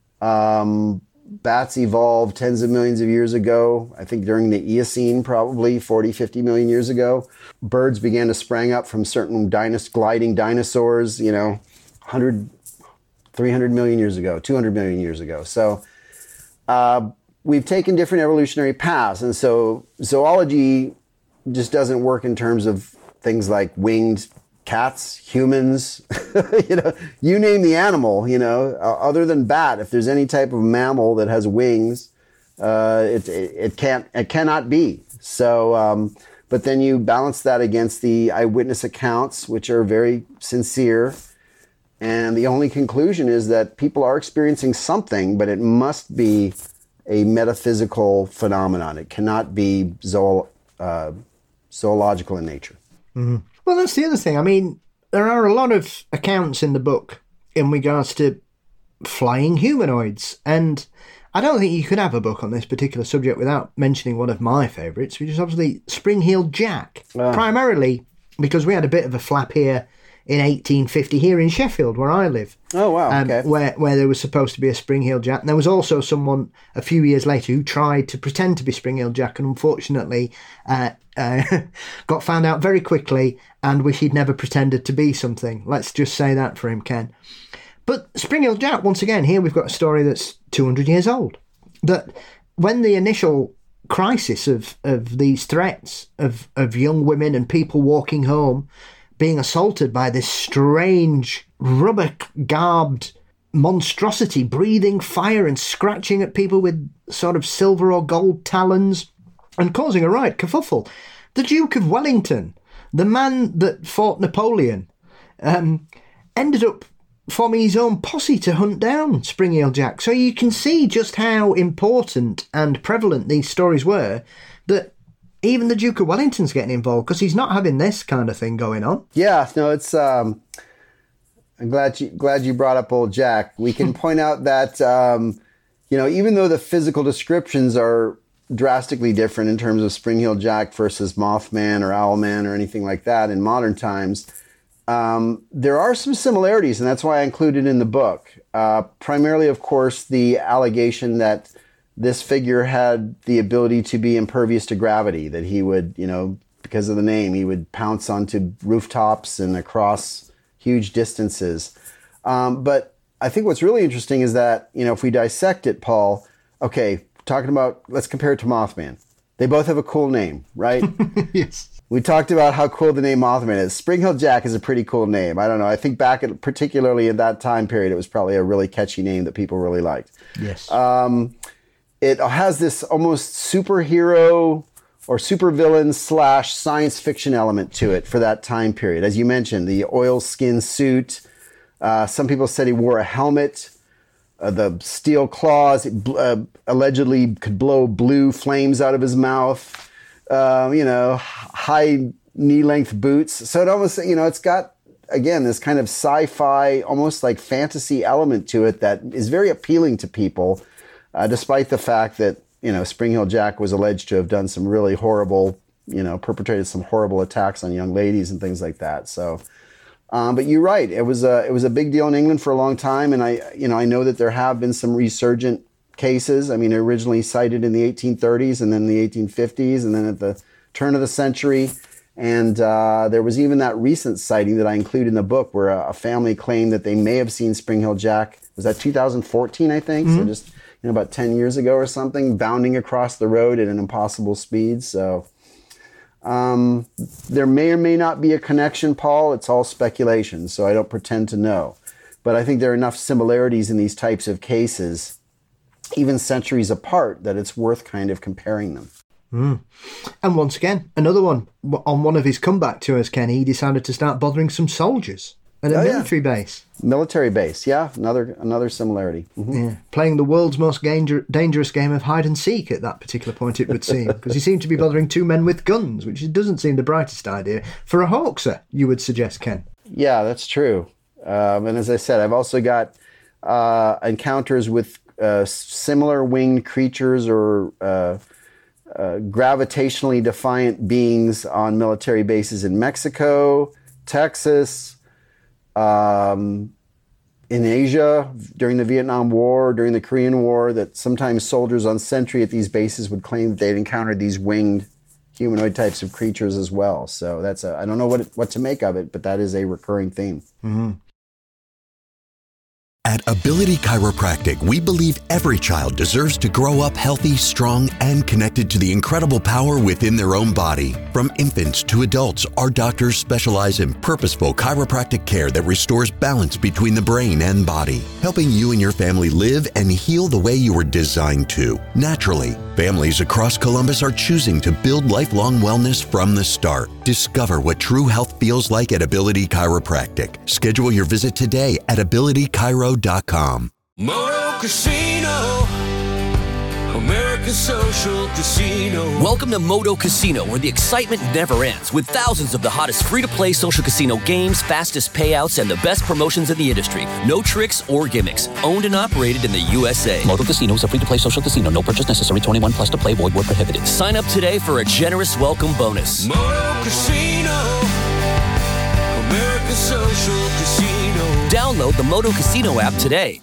Bats evolved tens of millions of years ago, I think during the Eocene, probably 40, 50 million years ago. Birds began to spring up from certain gliding dinosaurs, 100, 300 million years ago, 200 million years ago. So we've taken different evolutionary paths. And so zoology just doesn't work in terms of things like winged cats, humans, you name the animal, other than bat. If there's any type of mammal that has wings, it cannot be. So, but then you balance that against the eyewitness accounts, which are very sincere. And the only conclusion is that people are experiencing something, but it must be a metaphysical phenomenon. It cannot be zoological in nature. Mm-hmm. Well, that's the other thing. I mean, there are a lot of accounts in the book in regards to flying humanoids, and I don't think you could have a book on this particular subject without mentioning one of my favourites, which is obviously Spring-Heeled Jack, primarily because we had a bit of a flap here in 1850 here in Sheffield, where I live. Oh, wow, okay. Where there was supposed to be a Spring-Heeled Jack. And there was also someone a few years later who tried to pretend to be Spring-Heeled Jack and unfortunately got found out very quickly and wish he'd never pretended to be something. Let's just say that for him, Ken. But Spring-Heeled Jack, once again, here we've got a story that's 200 years old. That when the initial crisis of these threats of young women and people walking home being assaulted by this strange, rubber-garbed monstrosity, breathing fire and scratching at people with sort of silver or gold talons and causing a right kerfuffle. The Duke of Wellington, the man that fought Napoleon, ended up forming his own posse to hunt down Spring Heel Jack. So you can see just how important and prevalent these stories were, that even the Duke of Wellington's getting involved, because he's not having this kind of thing going on. Yeah, no, it's... I'm glad you brought up old Jack. We can point out that, even though the physical descriptions are drastically different in terms of Spring Heel Jack versus Mothman or Owlman or anything like that in modern times, there are some similarities, and that's why I included in the book. Primarily, of course, the allegation that this figure had the ability to be impervious to gravity, that he would, because of the name, he would pounce onto rooftops and across huge distances. But I think what's really interesting is that, if we dissect it, Paul, okay, let's compare it to Mothman. They both have a cool name, right? Yes. We talked about how cool the name Mothman is. Spring Heel Jack is a pretty cool name. I don't know. I think particularly in that time period, it was probably a really catchy name that people really liked. Yes. It has this almost superhero or supervillain / science fiction element to it for that time period. As you mentioned, the oilskin suit. Some people said he wore a helmet. The steel claws, allegedly could blow blue flames out of his mouth. High knee-length boots. So it almost, it's got, again, this kind of sci-fi, almost like fantasy element to it that is very appealing to people, despite the fact that, Spring Heel Jack was alleged to have done some really horrible, perpetrated some horrible attacks on young ladies and things like that. So, but you're right. It was a big deal in England for a long time. And I know that there have been some resurgent cases. I mean, originally cited in the 1830s and then the 1850s and then at the turn of the century. And there was even that recent sighting that I include in the book where a family claimed that they may have seen Spring Heel Jack. Was that 2014, I think? Mm-hmm. So just about 10 years ago or something, bounding across the road at an impossible speed. So there may or may not be a connection, Paul. It's all speculation, so I don't pretend to know. But I think there are enough similarities in these types of cases, even centuries apart, that it's worth kind of comparing them. Mm. And once again, another one. On one of his comeback tours, Ken, he decided to start bothering some soldiers at a military base. Military base, yeah. Another similarity. Mm-hmm. Yeah. Playing the world's most dangerous game of hide and seek at that particular point, it would seem, because he seemed to be bothering two men with guns, which doesn't seem the brightest idea for a hoaxer, you would suggest, Ken. Yeah, that's true. And as I said, I've also got encounters with similar winged creatures or gravitationally defiant beings on military bases in Mexico, Texas, in Asia during the Vietnam War, during the Korean War, that sometimes soldiers on sentry at these bases would claim that they'd encountered these winged humanoid types of creatures as well. So that's I don't know what to make of it, but that is a recurring theme. Mm-hmm. At Ability Chiropractic, we believe every child deserves to grow up healthy, strong, and connected to the incredible power within their own body. From infants to adults, our doctors specialize in purposeful chiropractic care that restores balance between the brain and body, helping you and your family live and heal the way you were designed to, naturally. Families across Columbus are choosing to build lifelong wellness from the start. Discover what true health feels like at Ability Chiropractic. Schedule your visit today at abilitychiro.com. Moto Casino, American Social Casino. Welcome to Moto Casino, where the excitement never ends, with thousands of the hottest free-to-play social casino games, fastest payouts, and the best promotions in the industry. No tricks or gimmicks. Owned and operated in the USA. Moto Casino is a free-to-play social casino. No purchase necessary. 21 plus to play. Void where prohibited. Sign up today for a generous welcome bonus. Moto Casino, American Social Casino. Download the Moto Casino app today.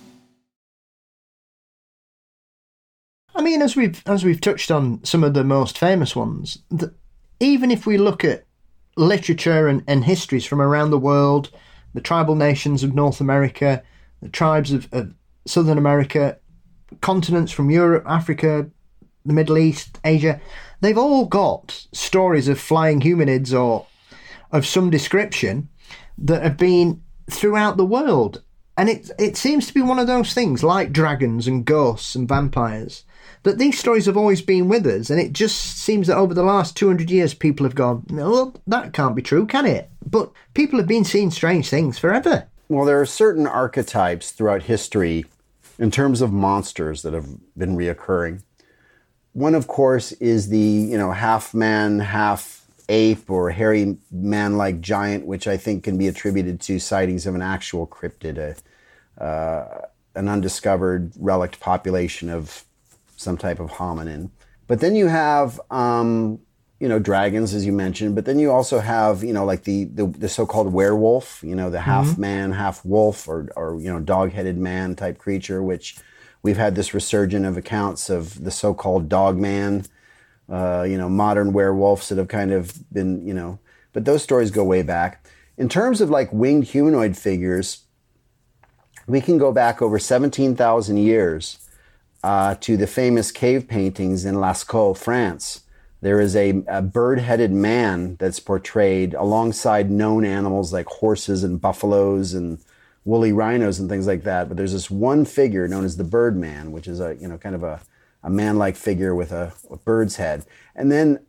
I mean, as we've touched on some of the most famous ones, even if we look at literature and histories from around the world, the tribal nations of North America, the tribes of Southern America, continents from Europe, Africa, the Middle East, Asia, they've all got stories of flying humanids or of some description that have been throughout the world. And it seems to be one of those things, like dragons and ghosts and vampires, that these stories have always been with us, and it just seems that over the last 200 years people have gone, no, well, that can't be true, can it? But people have been seeing strange things forever. Well, there are certain archetypes throughout history in terms of monsters that have been reoccurring. One, of course, is the, half man, half ape or hairy man-like giant, which I think can be attributed to sightings of an actual cryptid, an undiscovered relict population of some type of hominin. But then you have, dragons, as you mentioned, but then you also have, like the so-called werewolf, the half man, half wolf or dog-headed man type creature, which we've had this resurgence of accounts of the so-called dog man, modern werewolves that have kind of been, but those stories go way back. In terms of like winged humanoid figures, we can go back over 17,000 years to the famous cave paintings in Lascaux, France. There is a bird-headed man that's portrayed alongside known animals like horses and buffaloes and woolly rhinos and things like that. But there's this one figure known as the Birdman, which is a kind of a man-like figure with a bird's head. And then,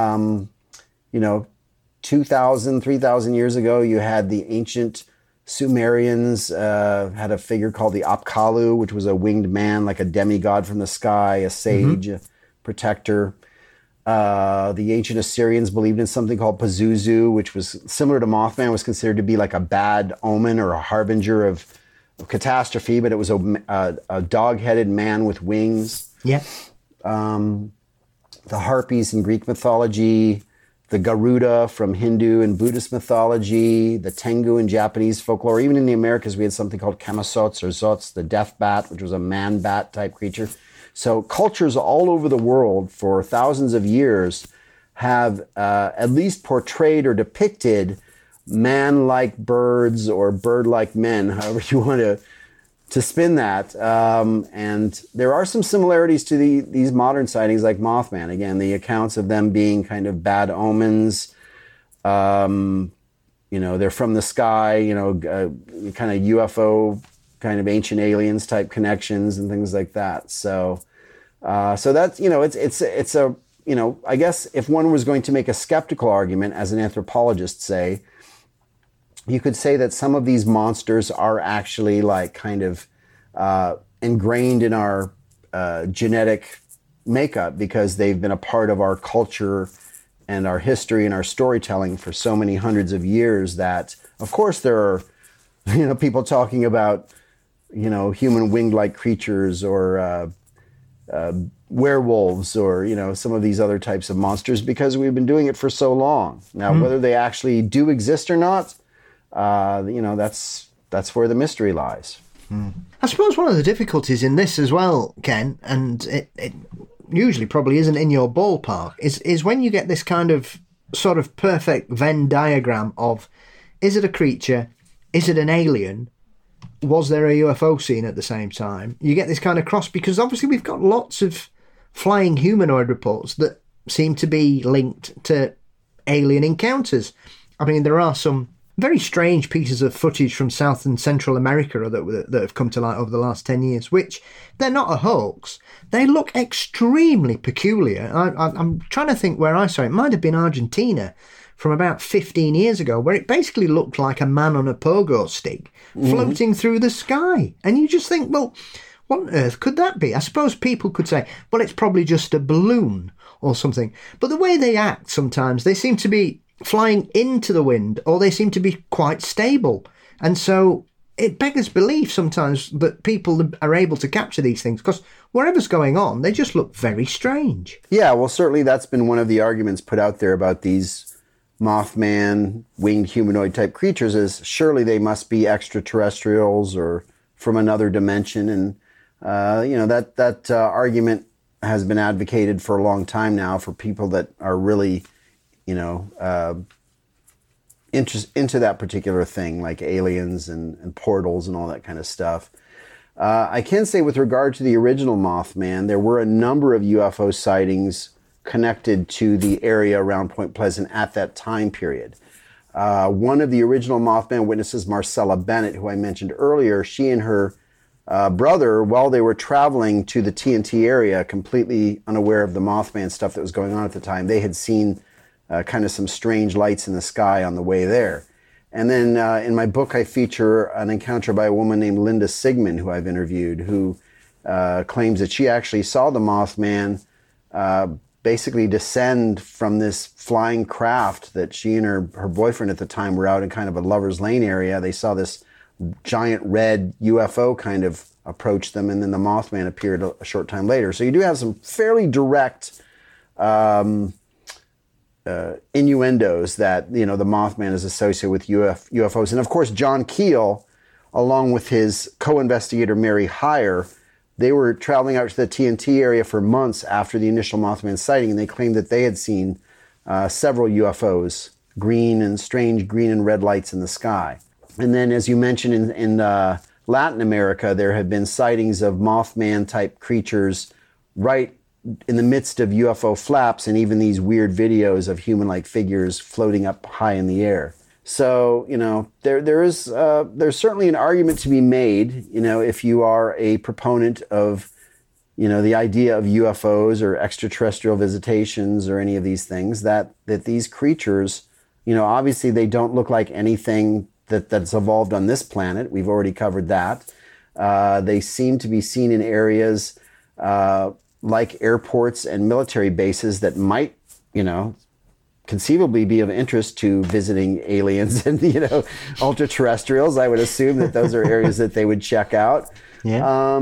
2,000, 3,000 years ago, you had the ancient Sumerians had a figure called the Apkallu, which was a winged man, like a demigod from the sky, a sage, a protector. The ancient Assyrians believed in something called Pazuzu, which was similar to Mothman, was considered to be like a bad omen or a harbinger of catastrophe, but it was a dog-headed man with wings. Yeah. The Harpies in Greek mythology, the Garuda from Hindu and Buddhist mythology, the Tengu in Japanese folklore. Even in the Americas, we had something called Kamasots or Zots, the death bat, which was a man bat type creature. So cultures all over the world for thousands of years have at least portrayed or depicted man-like birds or bird-like men, however you want to spin that. And there are some similarities to these modern sightings like Mothman. Again, the accounts of them being kind of bad omens. They're from the sky, kind of UFO, kind of ancient aliens type connections and things like that. So that's, it's a, I guess if one was going to make a skeptical argument as an anthropologist, say, you could say that some of these monsters are actually like kind of ingrained in our genetic makeup because they've been a part of our culture and our history and our storytelling for so many hundreds of years that, of course, there are, people talking about, human winged-like creatures or werewolves or, some of these other types of monsters because we've been doing it for so long. Now, whether they actually do exist or not, that's where the mystery lies. I suppose one of the difficulties in this as well, Ken, and it usually probably isn't in your ballpark, is when you get this kind of sort of perfect Venn diagram of, is it a creature? Is it an alien? Was there a UFO seen at the same time? You get this kind of cross because obviously we've got lots of flying humanoid reports that seem to be linked to alien encounters. I mean, there are some very strange pieces of footage from South and Central America that have come to light over the last 10 years, which they're not a hoax. They look extremely peculiar. I'm trying to think where I saw it. It might have been Argentina from about 15 years ago, where it basically looked like a man on a pogo stick floating through the sky. And you just think, well, what on earth could that be? I suppose people could say, well, it's probably just a balloon or something. But the way they act sometimes, they seem to be flying into the wind, or they seem to be quite stable. And so it beggars belief sometimes that people are able to capture these things, because whatever's going on, they just look very strange. Yeah, well, certainly that's been one of the arguments put out there about these Mothman, winged humanoid type creatures, is surely they must be extraterrestrials or from another dimension. And, that argument has been advocated for a long time now for people that are really into that particular thing, like aliens and portals and all that kind of stuff. I can say with regard to the original Mothman, there were a number of UFO sightings connected to the area around Point Pleasant at that time period. One of the original Mothman witnesses, Marcella Bennett, who I mentioned earlier, she and her brother, while they were traveling to the TNT area, completely unaware of the Mothman stuff that was going on at the time, they had seen kind of some strange lights in the sky on the way there. And then in my book, I feature an encounter by a woman named Linda Sigmund, who I've interviewed, who claims that she actually saw the Mothman basically descend from this flying craft that she and her boyfriend at the time were out in kind of a lover's lane area. They saw this giant red UFO kind of approach them, and then the Mothman appeared a short time later. So you do have some fairly direct innuendos that, the Mothman is associated with UFOs. And of course, John Keel, along with his co-investigator Mary Heyer, they were traveling out to the TNT area for months after the initial Mothman sighting, and they claimed that they had seen several UFOs, strange green and red lights in the sky. And then, as you mentioned, in Latin America, there have been sightings of Mothman-type creatures right in the midst of UFO flaps, and even these weird videos of human-like figures floating up high in the air. So, there's certainly an argument to be made, if you are a proponent of, the idea of UFOs or extraterrestrial visitations or any of these things, that these creatures, obviously they don't look like anything that's evolved on this planet. We've already covered that. They seem to be seen in areas like airports and military bases that might, conceivably be of interest to visiting aliens and, ultra-terrestrials. I would assume that those are areas that they would check out. Yeah.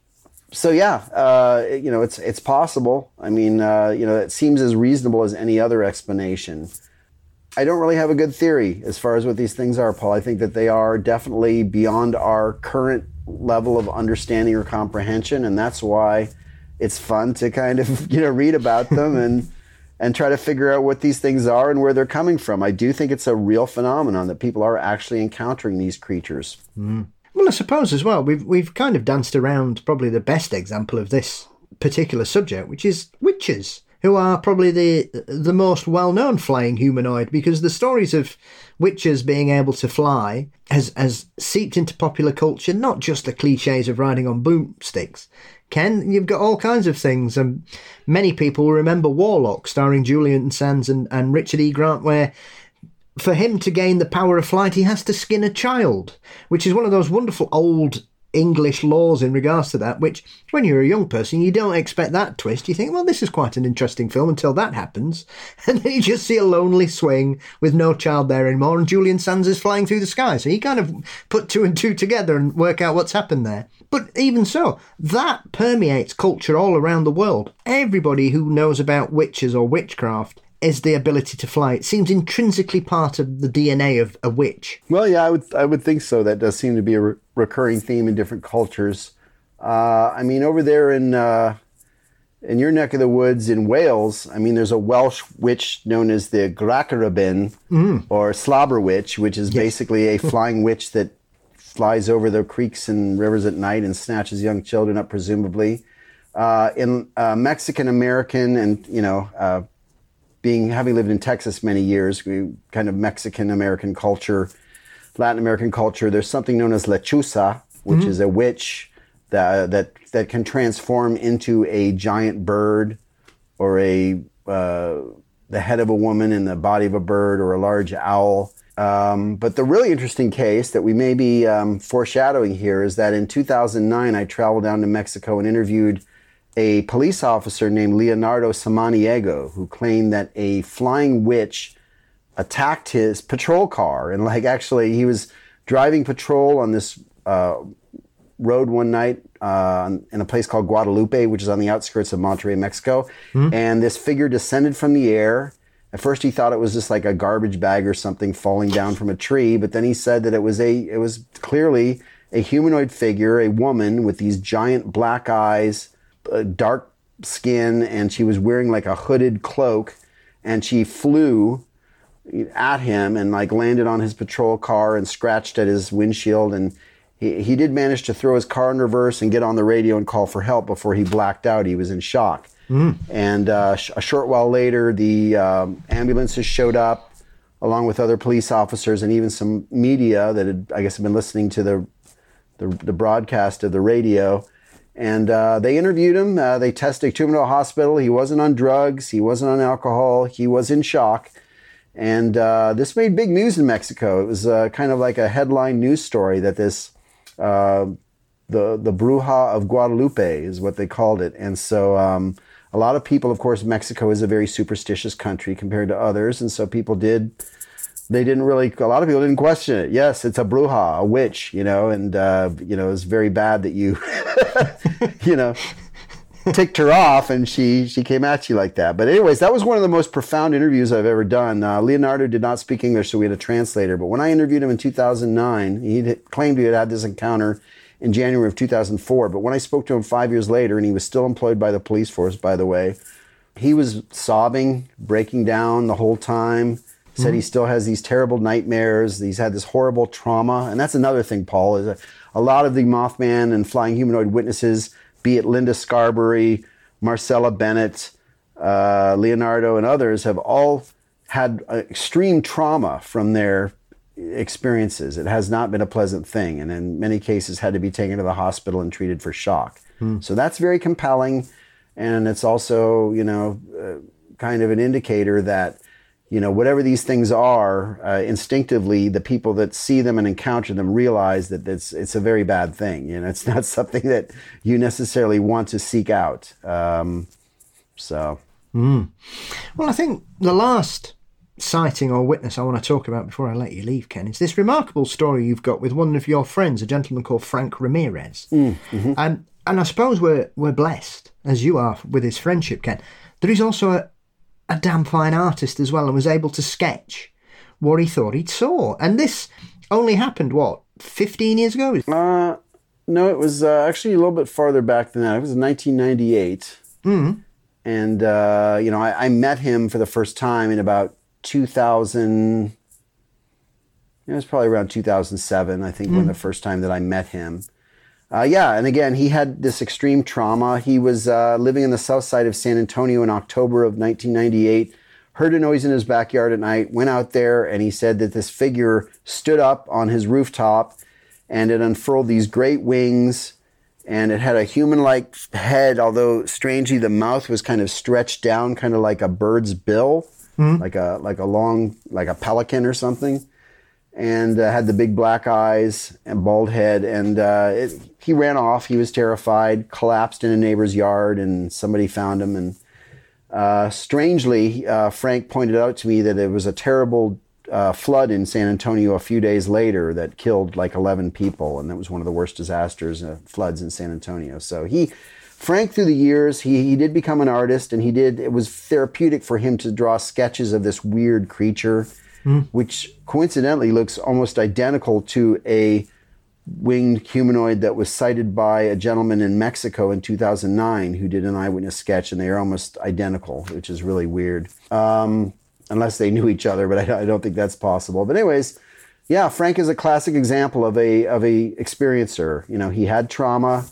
It's possible. I mean, it seems as reasonable as any other explanation. I don't really have a good theory as far as what these things are, Paul. I think that they are definitely beyond our current level of understanding or comprehension, and that's why it's fun to kind of, read about them and try to figure out what these things are and where they're coming from. I do think it's a real phenomenon that people are actually encountering these creatures. Mm. Well, I suppose as well, we've kind of danced around probably the best example of this particular subject, which is witches, who are probably the most well-known flying humanoid, because the stories of witches being able to fly has seeped into popular culture, not just the cliches of riding on boomsticks. Ken, you've got all kinds of things. Many people remember Warlock, starring Julian Sands and Richard E. Grant, where for him to gain the power of flight, he has to skin a child, which is one of those wonderful old English laws in regards to that, which when you're a young person, you don't expect that twist. You think, well, this is quite an interesting film until that happens. And then you just see a lonely swing with no child there anymore, and Julian Sands is flying through the sky. So you kind of put two and two together and work out what's happened there. But even so, that permeates culture all around the world. Everybody who knows about witches or witchcraft is the ability to fly. It seems intrinsically part of the DNA of a witch. Well, yeah, I would think so. That does seem to be a recurring theme in different cultures. Over there in your neck of the woods in Wales, there's a Welsh witch known as the Gracarabin or Slobber Witch, which is basically a flying witch that flies over the creeks and rivers at night and snatches young children up, presumably. In Mexican American and, having lived in Texas many years, kind of Mexican American culture, Latin American culture, there's something known as lechuza, which is a witch that can transform into a giant bird or the head of a woman in the body of a bird or a large owl. But the really interesting case that we may be foreshadowing here is that in 2009, I traveled down to Mexico and interviewed a police officer named Leonardo Samaniego, who claimed that a flying witch attacked his patrol car. And he was driving patrol on this road one night in a place called Guadalupe, which is on the outskirts of Monterrey, Mexico. And this figure descended from the air. At first he thought it was just like a garbage bag or something falling down from a tree, but then he said that it was clearly a humanoid figure, a woman with these giant black eyes, dark skin, and she was wearing like a hooded cloak, and she flew at him and landed on his patrol car and scratched at his windshield, and he did manage to throw his car in reverse and get on the radio and call for help before he blacked out. He was in shock. And a short while later, the ambulances showed up along with other police officers and even some media that had been listening to the broadcast of the radio. And they interviewed him. They took him to a hospital. He wasn't on drugs. He wasn't on alcohol. He was in shock. And this made big news in Mexico. It was kind of like a headline news story that this, the Bruja of Guadalupe is what they called it. And so a lot of people, of course, Mexico is a very superstitious country compared to others. And so a lot of people didn't question it. Yes, it's a bruja, a witch, and, it's very bad that you, ticked her off and she came at you like that. But anyways, that was one of the most profound interviews I've ever done. Leonardo did not speak English, so we had a translator. But when I interviewed him in 2009, he claimed he had had this encounter in January of 2004. But when I spoke to him 5 years later, and he was still employed by the police force, by the way, he was sobbing, breaking down the whole time. Said he still has these terrible nightmares. He's had this horrible trauma. And that's another thing, Paul, is a lot of the Mothman and Flying Humanoid witnesses, be it Linda Scarberry, Marcella Bennett, Leonardo, and others, have all had extreme trauma from their experiences. It has not been a pleasant thing, and in many cases had to be taken to the hospital and treated for shock. So that's very compelling, and it's also, kind of an indicator that, whatever these things are, instinctively, the people that see them and encounter them realize that it's a very bad thing. It's not something that you necessarily want to seek out. Well, I think the last sighting or witness I want to talk about before I let you leave, Ken, is this remarkable story you've got with one of your friends, a gentleman called Frank Ramirez. And I suppose we're blessed, as you are, with his friendship, Ken. There is also a damn fine artist as well, and was able to sketch what he thought he'd saw. And this only happened, 15 years ago? No, it was actually a little bit farther back than that. It was 1998. And, I met him for the first time in about 2000. It was probably around 2007, I think, when the first time that I met him. And again, he had this extreme trauma. He was living in the south side of San Antonio in October of 1998, heard a noise in his backyard at night, went out there, and he said that this figure stood up on his rooftop, and it unfurled these great wings, and it had a human-like head, although strangely the mouth was kind of stretched down, kind of like a bird's bill, like a pelican or something. And had the big black eyes and bald head, and he ran off. He was terrified, collapsed in a neighbor's yard, and somebody found him. And strangely, Frank pointed out to me that it was a terrible flood in San Antonio a few days later that killed like 11 people, and that was one of the worst disasters, floods in San Antonio. So Frank, through the years, he did become an artist, and it was therapeutic for him to draw sketches of this weird creature, which coincidentally looks almost identical to a winged humanoid that was sighted by a gentleman in Mexico in 2009 who did an eyewitness sketch, and they are almost identical, which is really weird. Unless they knew each other, but I don't think that's possible. But anyways, yeah, Frank is a classic example of a experiencer. He had trauma.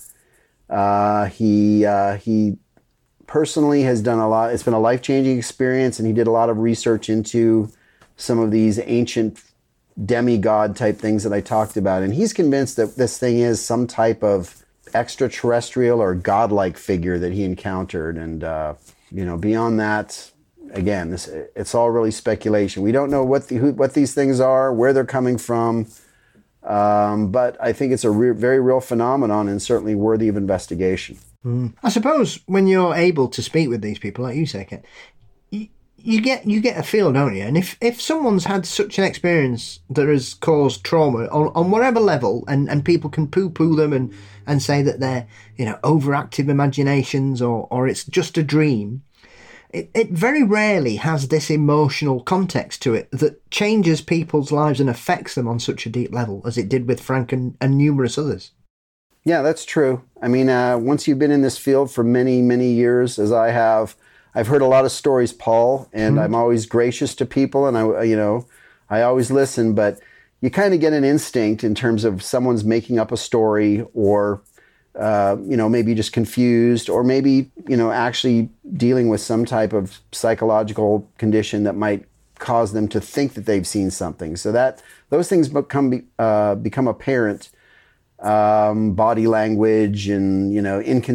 He personally has done a lot. It's been a life-changing experience, and he did a lot of research into some of these ancient demigod type things that I talked about. And he's convinced that this thing is some type of extraterrestrial or godlike figure that he encountered. And, beyond that, again, it's all really speculation. We don't know what these things are, where they're coming from. But I think it's a very real phenomenon, and certainly worthy of investigation. I suppose when you're able to speak with these people, like you say, Ken, you get a feel, don't you? And if someone's had such an experience that has caused trauma on whatever level, and people can poo-poo them and say that they're, overactive imaginations or it's just a dream, it very rarely has this emotional context to it that changes people's lives and affects them on such a deep level as it did with Frank and numerous others. Yeah, that's true. I mean, once you've been in this field for many, many years, as I have, I've heard a lot of stories, Paul, and I'm always gracious to people, and I always listen, but you kind of get an instinct in terms of someone's making up a story, or maybe just confused, or maybe actually dealing with some type of psychological condition that might cause them to think that they've seen something. So that those things become apparent. Body language and,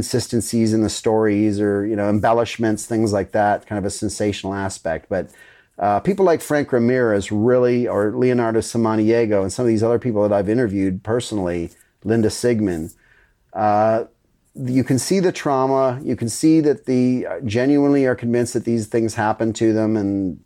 inconsistencies in the stories, or, embellishments, things like that, kind of a sensational aspect. But People like Frank Ramirez really, or Leonardo Samaniego, and some of these other people that I've interviewed personally, Linda Sigmund, you can see the trauma. You can see that they genuinely are convinced that these things happen to them, and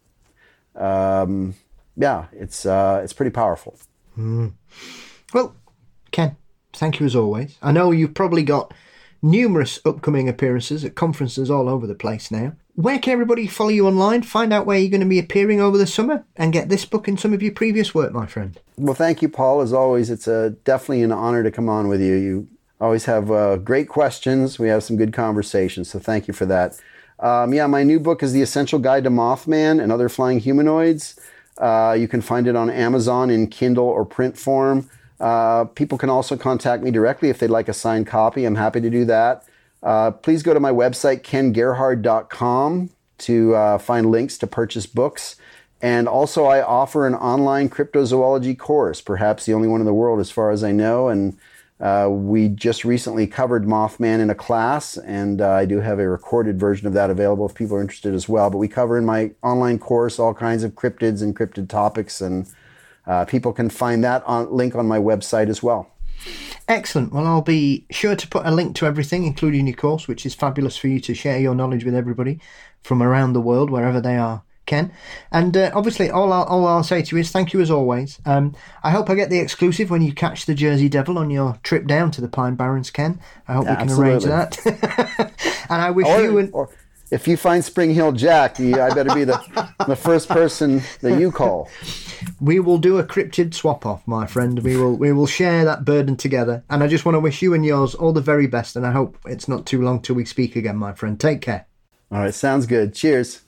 it's pretty powerful. Well, Ken, thank you as always. I know you've probably got numerous upcoming appearances at conferences all over the place now. Where can everybody follow you online, find out where you're going to be appearing over the summer, and get this book and some of your previous work, my friend? Well, thank you, Paul. As always, it's definitely an honor to come on with you. You always have great questions. We have some good conversations, so thank you for that. My new book is The Essential Guide to Mothman and Other Flying Humanoids. You can find it on Amazon in Kindle or print form. People can also contact me directly if they'd like a signed copy. I'm happy to do that. Please go to my website, kengerhard.com, to find links to purchase books. And also I offer an online cryptozoology course, perhaps the only one in the world as far as I know. And we just recently covered Mothman in a class, and I do have a recorded version of that available if people are interested as well. But we cover in my online course all kinds of cryptids and cryptid topics, and people can find that link on my website as well. Excellent. Well, I'll be sure to put a link to everything, including your course, which is fabulous for you to share your knowledge with everybody from around the world, wherever they are, Ken. And obviously, all I'll say to you is thank you as always. I hope I get the exclusive when you catch the Jersey Devil on your trip down to the Pine Barrens, Ken. I hope we can arrange that. And I wish or if you find Spring Hill Jack, I better be the first person that you call. We will do a cryptid swap-off, my friend. We will share that burden together. And I just want to wish you and yours all the very best, and I hope it's not too long till we speak again, my friend. Take care. All right, sounds good. Cheers.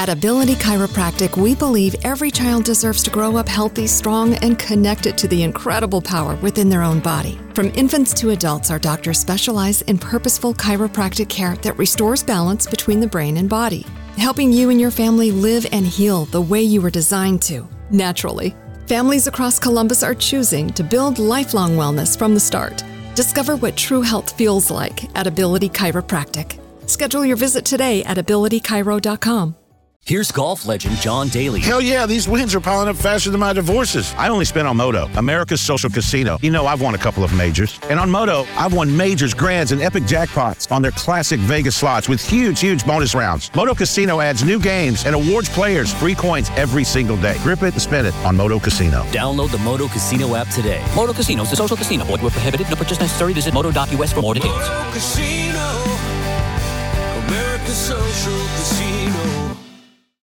At Ability Chiropractic, we believe every child deserves to grow up healthy, strong, and connected to the incredible power within their own body. From infants to adults, our doctors specialize in purposeful chiropractic care that restores balance between the brain and body, helping you and your family live and heal the way you were designed to, naturally. Families across Columbus are choosing to build lifelong wellness from the start. Discover what true health feels like at Ability Chiropractic. Schedule your visit today at abilitychiro.com. Here's golf legend John Daly. Hell yeah, these wins are piling up faster than my divorces. I only spent on Moto, America's social casino. You know I've won a couple of majors. And on Moto, I've won majors, grands, and epic jackpots on their classic Vegas slots with huge bonus rounds. Moto Casino adds new games and awards players free coins every single day. Grip it and spin it on Moto Casino. Download the Moto Casino app today. Moto Casino is a social casino. Void where prohibited. No purchase necessary. Visit moto.us for more details. Moto Casino, America's social casino.